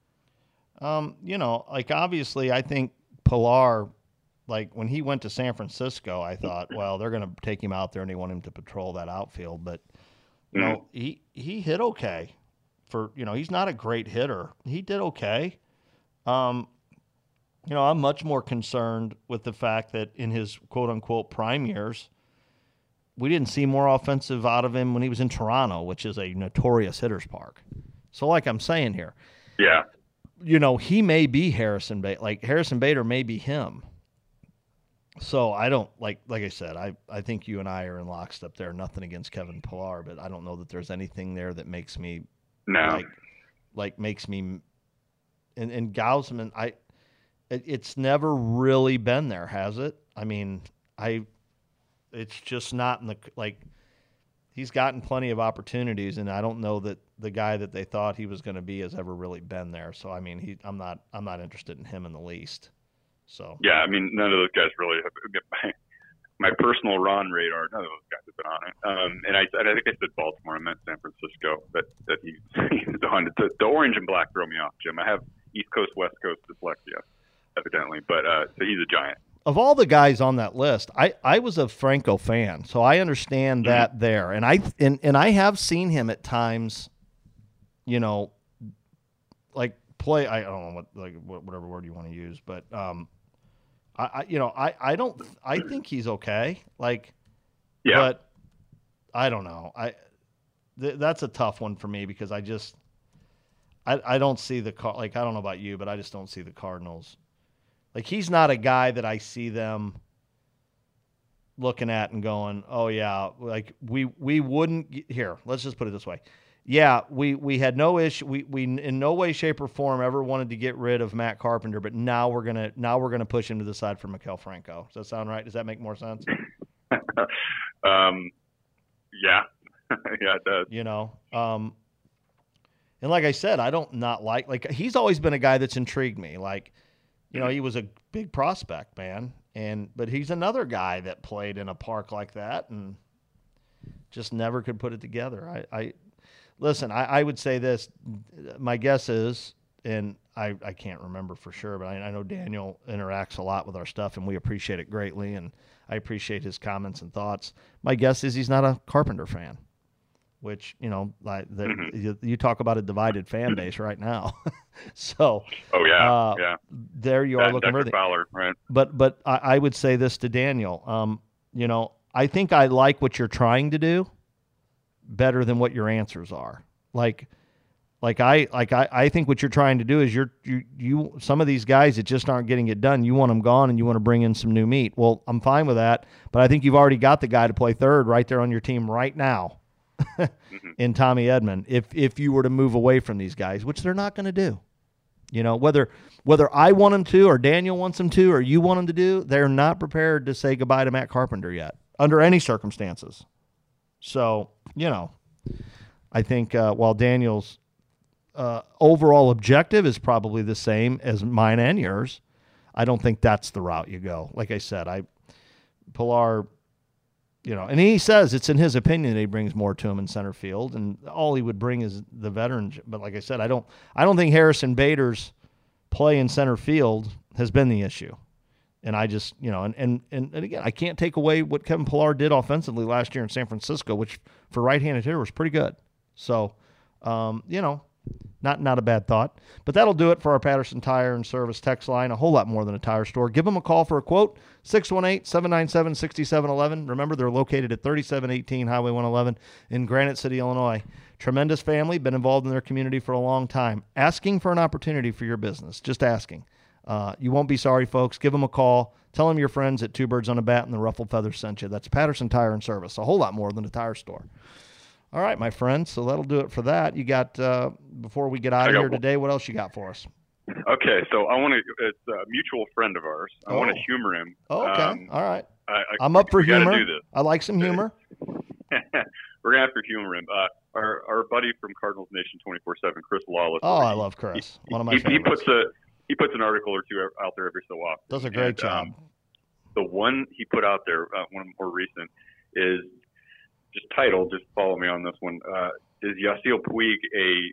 Um, you know, like obviously, I think Pillar. Like when he went to San Francisco, I thought, well, they're going to take him out there and they want him to patrol that outfield. But, you mm-hmm. know, he, he hit okay for, you know, he's not a great hitter. He did okay. Um, you know, I'm much more concerned with the fact that in his quote unquote prime years, we didn't see more offensive out of him when he was in Toronto, which is a notorious hitter's park. So like I'm saying here, yeah, you know, he may be Harrison Bader, like Harrison Bader may be him. So I don't like, like I said, I, I think you and I are in lockstep there. Nothing against Kevin Pillar, but I don't know that there's anything there that makes me no. like, like makes me, and, and Gausman, I, it, it's never really been there, has it? I mean, I, it's just not in the, like, he's gotten plenty of opportunities, and I don't know that the guy that they thought he was going to be has ever really been there. So, I mean, he, I'm not, I'm not interested in him in the least. So yeah, I mean, none of those guys really have my, my personal Ron radar. None of those guys have been on it. Um, and I, I think I said Baltimore. I meant San Francisco. That that he, he's on it. The, the orange and black throw me off, Jim. I have East Coast, West Coast dyslexia, evidently. But uh, so he's a giant. Of all the guys on that list, I, I was a Franco fan, so I understand mm-hmm. that there. And I and, and I have seen him at times, you know, like play. I don't know what like whatever word you want to use, but. Um, I, you know, I, I don't, I think he's okay. Like, yeah. but I don't know. I th- that's a tough one for me because I just I I don't see the car like I don't know about you, but I just don't see the Cardinals. Like he's not a guy that I see them looking at and going, "Oh yeah, like we we wouldn't here, let's just put it this way. Yeah, we, we had no issue. We, we in no way, shape, or form ever wanted to get rid of Matt Carpenter, but now we're gonna now we're gonna push him to the side for Maikel Franco. Does that sound right? Does that make more sense? um, yeah, yeah, it does. You know, um, and like I said, I don't not like like he's always been a guy that's intrigued me. Like, you know, he was a big prospect, man, and but he's another guy that played in a park like that and just never could put it together. I. I Listen, I, I would say this. My guess is, and I, I can't remember for sure, but I, I know Daniel interacts a lot with our stuff, and we appreciate it greatly, and I appreciate his comments and thoughts. My guess is he's not a Carpenter fan, which, you know, like the, mm-hmm. you, you talk about a divided fan base right now. so, oh, yeah, uh, yeah. There you are that, looking for everything. Fowler, right? But, but I, I would say this to Daniel. Um, you know, I think I like what you're trying to do better than what your answers are. Like, like I, like I, I think what you're trying to do is you're, you, you, some of these guys that just aren't getting it done, you want them gone and you want to bring in some new meat. Well, I'm fine with that, but I think you've already got the guy to play third right there on your team right now mm-hmm. in Tommy Edman. If, if you were to move away from these guys, which they're not going to do, you know, whether, whether I want them to, or Daniel wants them to, or you want them to do, they're not prepared to say goodbye to Matt Carpenter yet under any circumstances. So, you know, I think uh, while Daniel's uh, overall objective is probably the same as mine and yours, I don't think that's the route you go. Like I said, I Pilar, you know, and he says it's in his opinion that he brings more to him in center field, and all he would bring is the veteran. But like I said, I don't, I don't think Harrison Bader's play in center field has been the issue. And I just, you know, and, and, and, and again, I can't take away what Kevin Pilar did offensively last year in San Francisco, which for right-handed hitter was pretty good. So, um, you know, not not a bad thought. But that'll do it for our Patterson Tire and Service text line, a whole lot more than a tire store. Give them a call for a quote, six one eight, seven nine seven, six seven one one. Remember, they're located at thirty-seven eighteen Highway one eleven in Granite City, Illinois. Tremendous family, been involved in their community for a long time. Asking for an opportunity for your business, just asking. Uh, you won't be sorry, folks. Give them a call. Tell them your friends at Two Birds on a Bat and the Ruffled Feathers sent you. That's Patterson Tire and Service, a whole lot more than a tire store. All right, my friends, so that'll do it for that. You got, uh, before we get out of here today, what else you got for us? Okay, so I want to, it's a mutual friend of ours. I oh. want to humor him. Oh, okay, um, all right. I, I, I'm up for humor. Do this. I like some humor. We're going to have to humor him. Uh, our, our buddy from Cardinals Nation twenty-four seven, Chris Lawless. Oh, I love Chris. He, One of my he, favorites. He puts a, He puts an article or two out there every so often. Does a great and, job. Um, the one he put out there, uh, one more recent, is just titled, just follow me on this one, uh, is Yasiel Puig a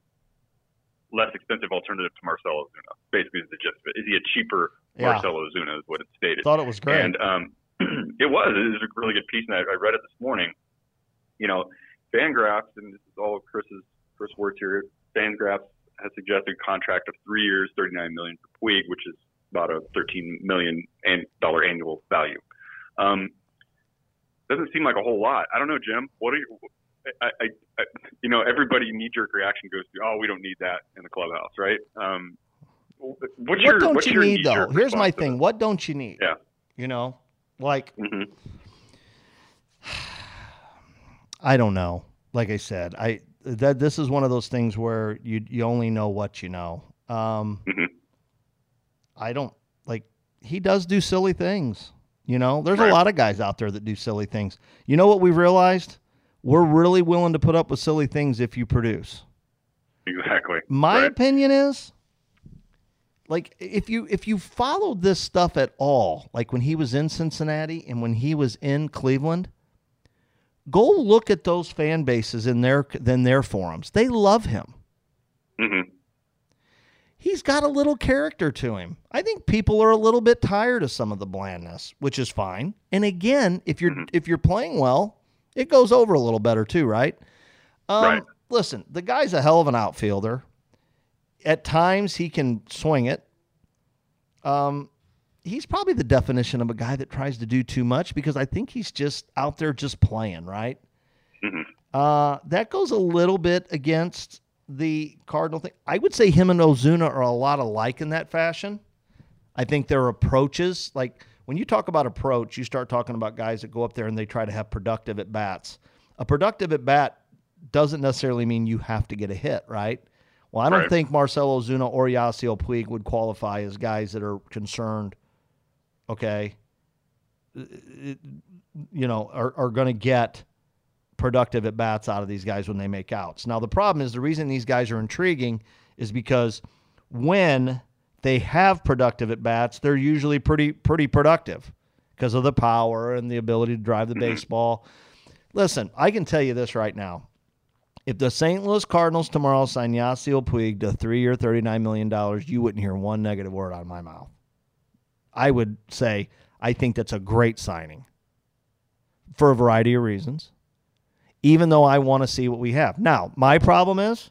less expensive alternative to Marcell Ozuna? Basically, is the gist of it. Is he a cheaper yeah. Marcell Ozuna is what it stated. Thought it was great. And um, it was. It was a really good piece, and I, I read it this morning. You know, Fangraphs, and this is all of Chris's, Chris words here, Fangraphs has suggested a contract of three years, thirty-nine million dollars for Puig, which is about a thirteen million dollars annual value. Um, doesn't seem like a whole lot. I don't know, Jim. What are you? I, I, I you know, everybody knee-jerk reaction goes to, oh, we don't need that in the clubhouse, right? Um, what's what your, don't what's you your need, though? Here's my thing. What don't you need? Yeah. You know, like, mm-hmm. I don't know. Like I said, I that this is one of those things where you you only know what you know. Um, mm-hmm. I don't like. He does do silly things. You know, there's right. a lot of guys out there that do silly things. You know what we realized? We're really willing to put up with silly things if you produce. Exactly. My right. opinion is, like, if you if you followed this stuff at all, like when he was in Cincinnati and when he was in Cleveland, go look at those fan bases in their in their forums. They love him. Mm-hmm. He's got a little character to him. I think people are a little bit tired of some of the blandness, which is fine. And again, if you're mm-hmm. if you're playing well, it goes over a little better too, right? Um, right. Listen, the guy's a hell of an outfielder. At times, he can swing it. Um, he's probably the definition of a guy that tries to do too much because I think he's just out there just playing, right? Mm-hmm. Uh, that goes a little bit against the Cardinal thing. I would say him and Ozuna are a lot alike in that fashion. I think their approaches, like when you talk about approach, you start talking about guys that go up there and they try to have productive at-bats. A productive at-bat doesn't necessarily mean you have to get a hit, right? Well, I don't right. think Marcell Ozuna or Yasiel Puig would qualify as guys that are concerned, okay, you know, are, are going to get productive at-bats out of these guys when they make outs. Now, the problem is the reason these guys are intriguing is because when they have productive at-bats, they're usually pretty pretty productive because of the power and the ability to drive the baseball. Listen, I can tell you this right now. If the Saint Louis Cardinals tomorrow sign Yasiel Puig to three-year, thirty-nine million dollars, you wouldn't hear one negative word out of my mouth. I would say I think that's a great signing for a variety of reasons, even though I want to see what we have. Now, my problem is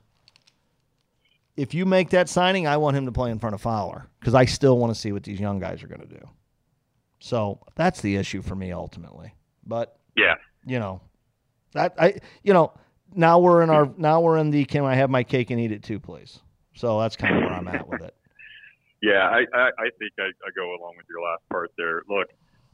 if you make that signing, I want him to play in front of Fowler because I still want to see what these young guys are going to do. So that's the issue for me ultimately. But, yeah, you know, that I, you know, now we're in our, now we're in the, can I have my cake and eat it too, please? So that's kind of where I'm at with it. Yeah, I, I, I think I, I go along with your last part there. Look,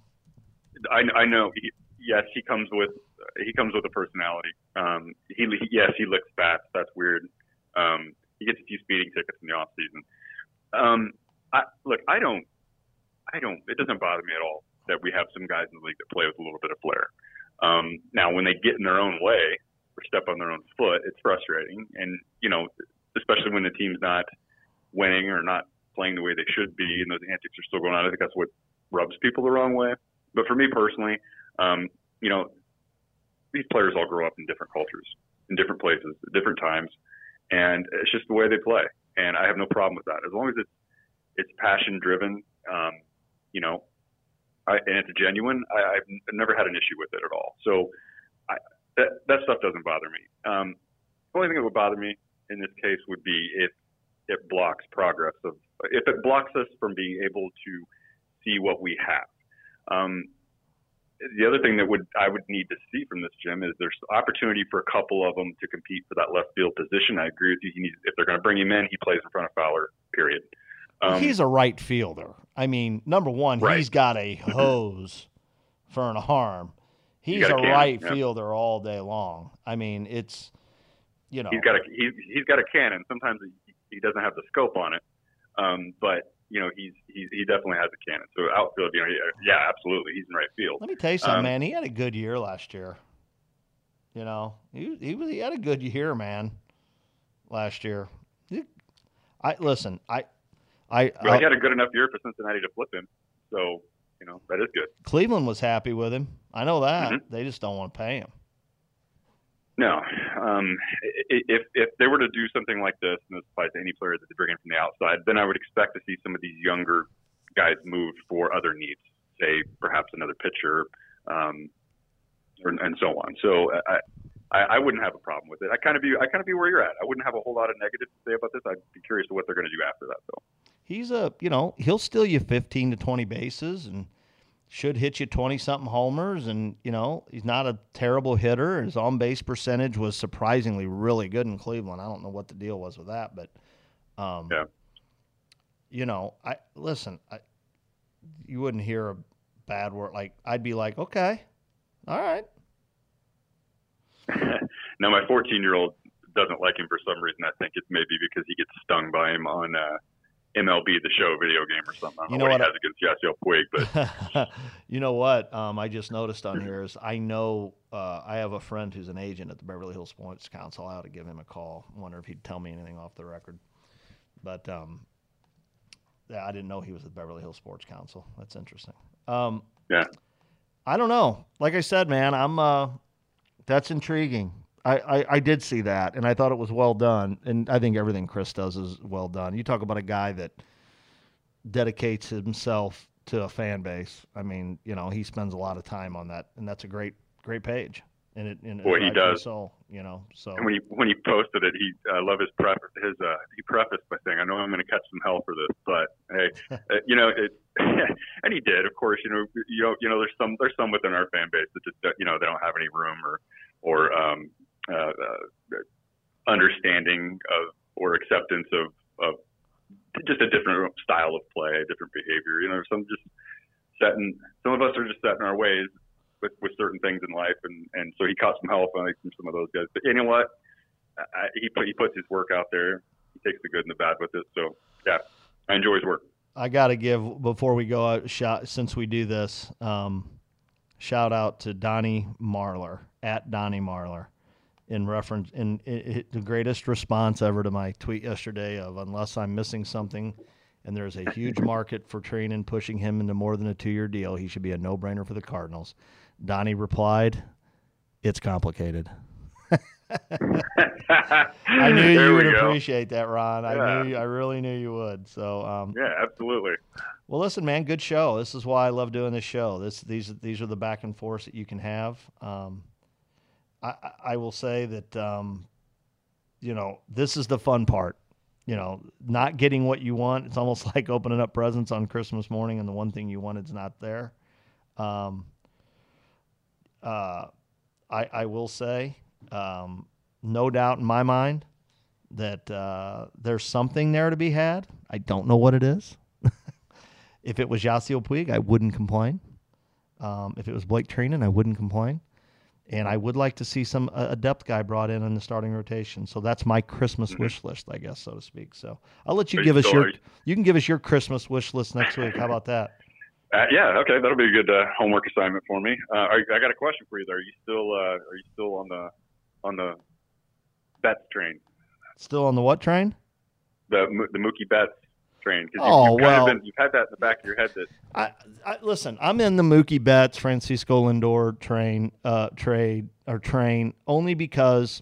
I, I know, he, yes, he comes with, he comes with a personality. Um, he, he yes, he licks bats. That's weird. Um, he gets a few speeding tickets in the off season. Um, I, look, I don't, I don't. It doesn't bother me at all that we have some guys in the league that play with a little bit of flair. Um, now, when they get in their own way or step on their own foot, it's frustrating. And you know, especially when the team's not winning or not playing the way they should be, and those antics are still going on. I think that's what rubs people the wrong way. But for me personally, um, you know, these players all grow up in different cultures, in different places, at different times, and it's just the way they play. And I have no problem with that as long as it's it's passion driven. Um, you know, I, and it's genuine. I, I've never had an issue with it at all. So I, that that stuff doesn't bother me. Um, the only thing that would bother me in this case would be if it blocks progress of if it blocks us from being able to see what we have. Um, the other thing that would I would need to see from this, Jim, is there's opportunity for a couple of them to compete for that left field position. I agree with you. He needs, if they're going to bring him in, he plays in front of Fowler, period. Um, he's a right fielder. I mean, number one, right. he's got a hose for an arm. He's a, a right yeah. fielder all day long. I mean, it's, you know. He's got a, he's, he's got a cannon. Sometimes he, he doesn't have the scope on it. Um, but, you know, he's, he's he definitely has a cannon. So outfield, you know, yeah, absolutely. He's in right field. Let me tell you something, um, man. He had a good year last year. You know, he he, was, he had a good year, man, last year. He, I Listen, I – I, well, he had a good enough year for Cincinnati to flip him, so you know that is good. Cleveland was happy with him. I know that. Mm-hmm. They just don't want to pay him. No, um, if if they were to do something like this, and this applies to any player that they bring in from the outside, then I would expect to see some of these younger guys moved for other needs, say perhaps another pitcher, um, or, and so on. So I. I, I wouldn't have a problem with it. I kind of be, I kind of be where you're at. I wouldn't have a whole lot of negative to say about this. I'd be curious to what they're going to do after that, though. He's a, you know, he'll steal you fifteen to twenty bases and should hit you twenty something homers. And you know, he's not a terrible hitter. His on base percentage was surprisingly really good in Cleveland. I don't know what the deal was with that, but, um, yeah, you know, I listen. I, you wouldn't hear a bad word. Like I'd be like, okay, all right. Now, my fourteen-year-old doesn't like him for some reason. I think it's maybe because he gets stung by him on uh, M L B The Show video game or something. I don't you know, know what, what he has against Yasiel Puig, but you know what? Um, I just noticed on here is I know uh, I have a friend who's an agent at the Beverly Hills Sports Council. I ought to give him a call. I wonder if he'd tell me anything off the record. But um, yeah, I didn't know he was at the Beverly Hills Sports Council. That's interesting. Um, yeah, I don't know. Like I said, man, I'm. Uh, that's intriguing. I, I, I did see that, and I thought it was well done. And I think everything Chris does is well done. You talk about a guy that dedicates himself to a fan base. I mean, you know, he spends a lot of time on that, and that's a great great page. And it, and Boy, he does. Soul, you know, so. And when he when he posted it, he I uh, love his pref his uh, he prefaced by saying, "I know I'm going to catch some hell for this, but hey, uh, you know it." And he did, of course. You know, you know, you know, there's some there's some within our fan base that just you know they don't have any room or or um, uh, uh, understanding of or acceptance of, of just a different style of play, a different behavior. You know, some just set in, some of us are just set in our ways with, with certain things in life, and, and so he caught some help I think, from some of those guys. But you know what? I, he put, he puts his work out there. He takes the good and the bad with it. So yeah, I enjoy his work. I got to give, before we go out, shout, since we do this, um, shout out to Donnie Marlar, at Donnie Marlar, in reference, in, in, in the greatest response ever to my tweet yesterday of, unless I'm missing something and there's a huge market for Treinen pushing him into more than a two-year deal, he should be a no-brainer for the Cardinals. Donnie replied, it's complicated. I knew you would go. appreciate that, Ron. I yeah. knew, I really knew you would. So, um, yeah, absolutely. Well, listen, man, good show. This is why I love doing this show. This, these, these are the back and forth that you can have. Um, I, I will say that, um, you know, this is the fun part. You know, not getting what you want. It's almost like opening up presents on Christmas morning, and the one thing you wanted is not there. Um, uh, I, I will say. Um, no doubt in my mind that uh, there's something there to be had. I don't know what it is. If it was Yasiel Puig, I wouldn't complain. Um, if it was Blake Treinen, I wouldn't complain. And I would like to see some a depth guy brought in in the starting rotation. So that's my Christmas mm-hmm. wish list, I guess, so to speak. So I'll let you Are give you us your. You? you can give us your Christmas wish list next week. How about that? Uh, yeah, okay, that'll be a good uh, homework assignment for me. Uh, I, I got a question for you. Though. Are you still uh, are you still on the on the Betts train? Still on the what train? The the Mookie Betts train. Cause oh, you've, you've well. Kind of been, you've had that in the back of your head. That I, I listen, I'm in the Mookie Betts, Francisco Lindor train, uh, trade, or train, only because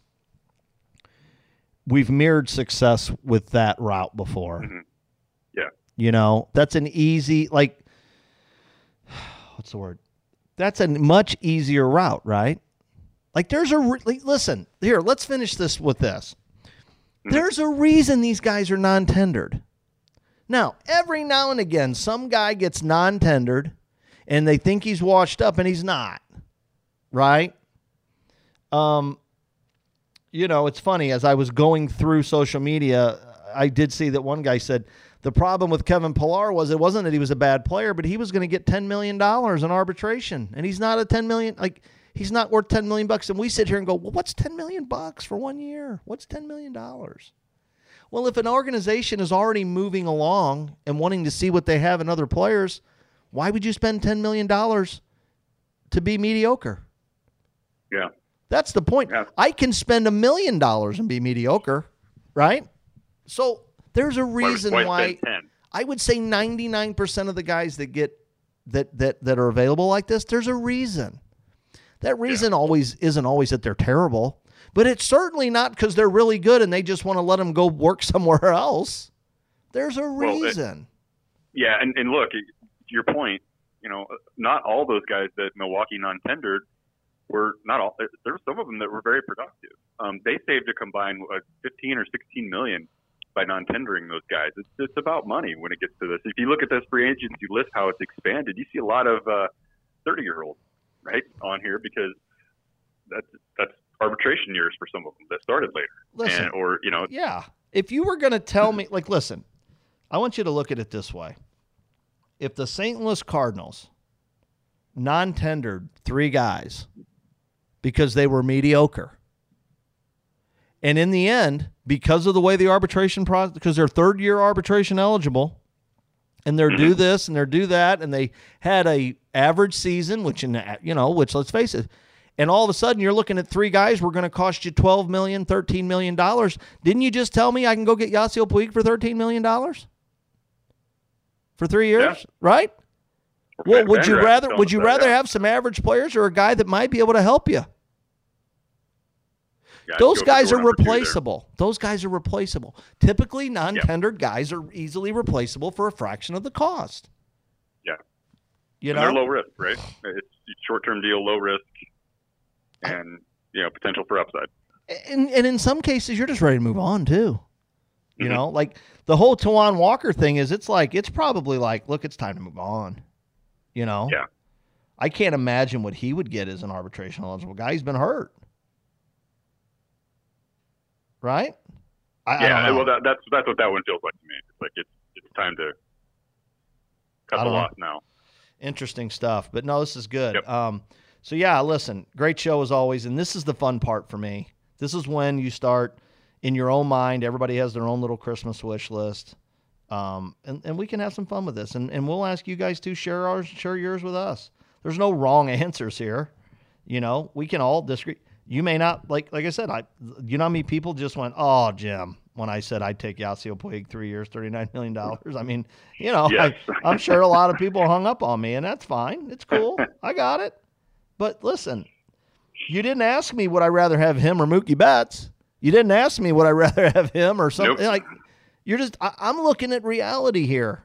we've mirrored success with that route before. Mm-hmm. Yeah. You know, that's an easy, like, what's the word? That's a much easier route, right? Like, there's a, re- like, listen, here, let's finish this with this. Mm-hmm. There's a reason these guys are non-tendered. Now, every now and again, some guy gets non-tendered, and they think he's washed up, and he's not, right? Um, you know, it's funny. As I was going through social media, I did see that one guy said the problem with Kevin Pillar was it wasn't that he was a bad player, but he was going to get ten million dollars in arbitration, and he's not a ten million dollars, like, he's not worth ten million dollars bucks. And we sit here and go, well, what's ten million dollars bucks for one year? What's ten million dollars? Well, if an organization is already moving along and wanting to see what they have in other players, why would you spend ten million dollars to be mediocre? Yeah. That's the point. Yeah. I can spend a million dollars and be mediocre, right? So there's a reason why, why I would say ninety-nine percent of the guys that get that that that are available like this, there's a reason. That reason yeah. always isn't always that they're terrible. But it's certainly not because they're really good and they just want to let them go work somewhere else. There's a reason. Well, it, yeah, and, and look, to your point, you know, not all those guys that Milwaukee non-tendered were not all. There, there were some of them that were very productive. Um, they saved a combined uh, fifteen or sixteen million by non-tendering those guys. It's it's about money when it gets to this. If you look at this free agency list, how it's expanded, you see a lot of thirty-year-olds right on here because that's that's. arbitration years for some of them that started later. Listen, and, or, you know. Yeah. If you were going to tell me, like, listen, I want you to look at it this way. If the Saint Louis Cardinals non-tendered three guys because they were mediocre, and in the end, because of the way the arbitration process, because they're third-year arbitration eligible, and they're do this and they're do that, and they had a average season, which, in you know, which, let's face it, and all of a sudden you're looking at three guys who are going to cost you twelve million dollars, thirteen million dollars. Didn't you just tell me I can go get Yasiel Puig for thirteen million dollars? For three years, yeah. right? Well, would you rather would you rather have some average players or a guy that might be able to help you? Yeah, Those guys are replaceable. Those guys are replaceable. Typically, non-tendered yeah. guys are easily replaceable for a fraction of the cost. Yeah. You and know? They're low risk, right? It's short-term deal, low risk. And, you know, potential for upside. And and in some cases, you're just ready to move on, too. You mm-hmm. know, like the whole Tawan Walker thing is it's like, it's probably like, look, it's time to move on. You know? Yeah. I can't imagine what he would get as an arbitration eligible guy. He's been hurt. right? I, yeah, I don't know. well, that, that's that's what that one feels like to me. It's like it's it's time to cut the loss now. Interesting stuff, but no, this is good. Yep. Um, so yeah, listen, great show as always, and this is the fun part for me. This is when you start in your own mind. Everybody has their own little Christmas wish list, um, and and we can have some fun with this, and and we'll ask you guys to share ours, share yours with us. There's no wrong answers here. You know, we can all disagree. You may not, like like I said, I you know how many people just went, oh, Jim, when I said I'd take Yasiel Puig three years, thirty-nine million dollars. I mean, you know, yes. I, I'm sure a lot of people hung up on me, and that's fine. It's cool. I got it. But listen, you didn't ask me would I rather have him or Mookie Betts. You didn't ask me would I rather have him or something. Nope. Like, you're just, I, I'm looking at reality here.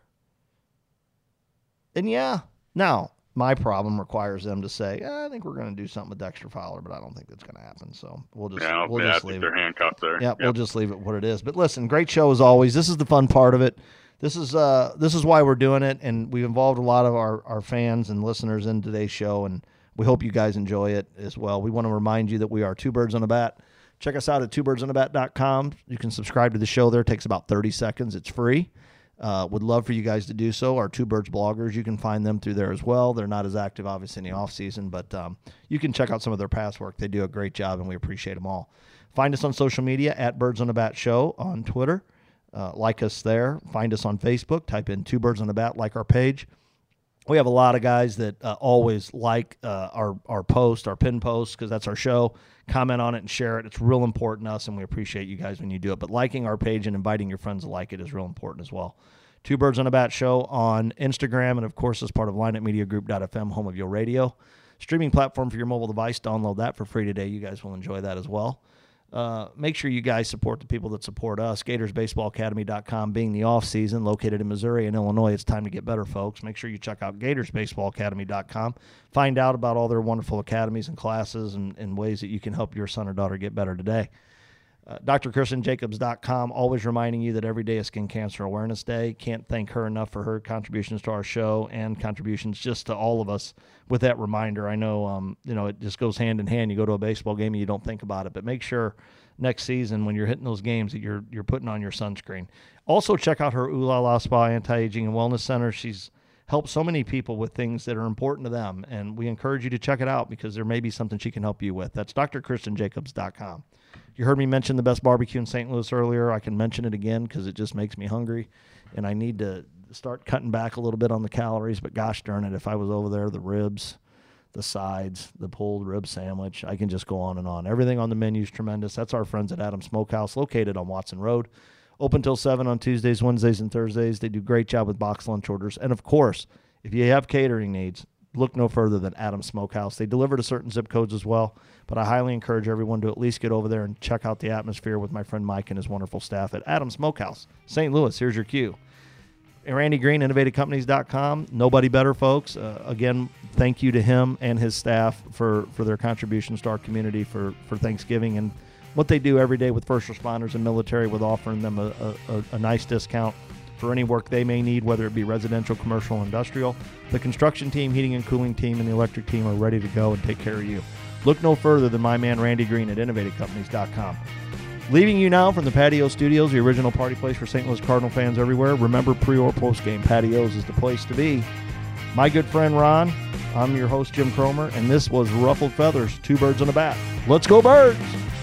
And yeah, now, my problem requires them to say, eh, I think we're going to do something with Dexter Fowler, but I don't think that's going to happen. So we'll just, yeah, we'll yeah, just I leave think it. they're handcuffed there. Yeah, yep. we'll just leave it what it is. But listen, great show as always. This is the fun part of it. This is uh, this is why we're doing it, and we've involved a lot of our, our fans and listeners in today's show, and we hope you guys enjoy it as well. We want to remind you that we are Two Birds on a Bat. Check us out at two birds on a bat dot com. You can subscribe to the show there. It takes about thirty seconds. It's free. Uh, would love for you guys to do so. Our Two Birds bloggers, you can find them through there as well. They're not as active, obviously, in the off season, but um, you can check out some of their past work. They do a great job, and we appreciate them all. Find us on social media at Birds on a Bat Show on Twitter. Uh, like us there. Find us on Facebook. Type in Two Birds on a Bat, like our page. We have a lot of guys that uh, always like uh, our, our post, our pin post, because that's our show. Comment on it and share it. It's real important to us, and we appreciate you guys when you do it. But liking our page and inviting your friends to like it is real important as well. Two Birds on a Bat Show on Instagram, and, of course, as part of Lineup Media Group dot f m, home of your radio. Streaming platform for your mobile device. Download that for free today. You guys will enjoy that as well. Uh, make sure you guys support the people that support us. Gators Baseball Academy dot com being the off season, located in Missouri and Illinois. It's time to get better, folks. Make sure you check out Gators Baseball Academy dot com. Find out about all their wonderful academies and classes and, and ways that you can help your son or daughter get better today. Uh, D R Kirsten Jacobs dot com, always reminding you that every day is Skin Cancer Awareness Day. Can't thank her enough for her contributions to our show and contributions just to all of us with that reminder. I know, um, you know, it just goes hand in hand. You go to a baseball game and you don't think about it, but make sure next season when you're hitting those games that you're you're putting on your sunscreen. Also, check out her Ooh La La Spa Anti-Aging and Wellness Center. She's helped so many people with things that are important to them, and we encourage you to check it out because there may be something she can help you with. That's D R Kirsten Jacobs dot com. You heard me mention the best barbecue in Saint Louis earlier. I can mention it again because it just makes me hungry, and I need to start cutting back a little bit on the calories, but gosh darn it, if I was over there, the ribs, the sides, the pulled rib sandwich, I can just go on and on. Everything on the menu is tremendous. That's our friends at Adams Smokehouse, located on Watson Road. Open till seven on Tuesdays, Wednesdays, and Thursdays. They do a great job with box lunch orders. And, of course, if you have catering needs, look no further than Adams Smokehouse. They deliver to certain zip codes as well, but I highly encourage everyone to at least get over there and check out the atmosphere with my friend Mike and his wonderful staff at Adams Smokehouse. Saint Louis, here's your cue. Randy Green, Innovative Companies dot com. Nobody better, folks. Uh, again, thank you to him and his staff for, for their contributions to our community for, for Thanksgiving and what they do every day with first responders and military with offering them a, a, a nice discount for any work they may need, whether it be residential, commercial, industrial. The construction team, heating and cooling team, and the electric team are ready to go and take care of you. Look no further than my man Randy Green at Innovative Companies dot com. Leaving you now from the Patio Studios, the original party place for Saint Louis Cardinal fans everywhere. Remember, pre or post-game patios is the place to be. My good friend Ron, I'm your host Jim Cromer, and this was Ruffled Feathers, Two Birds on a Bat. Let's go Birds!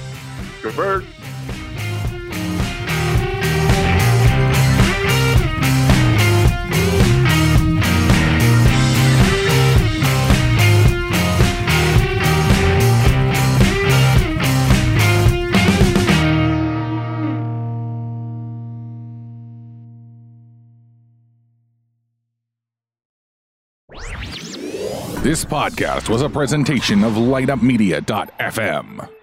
Go Birds! This podcast was a presentation of light up media dot f m.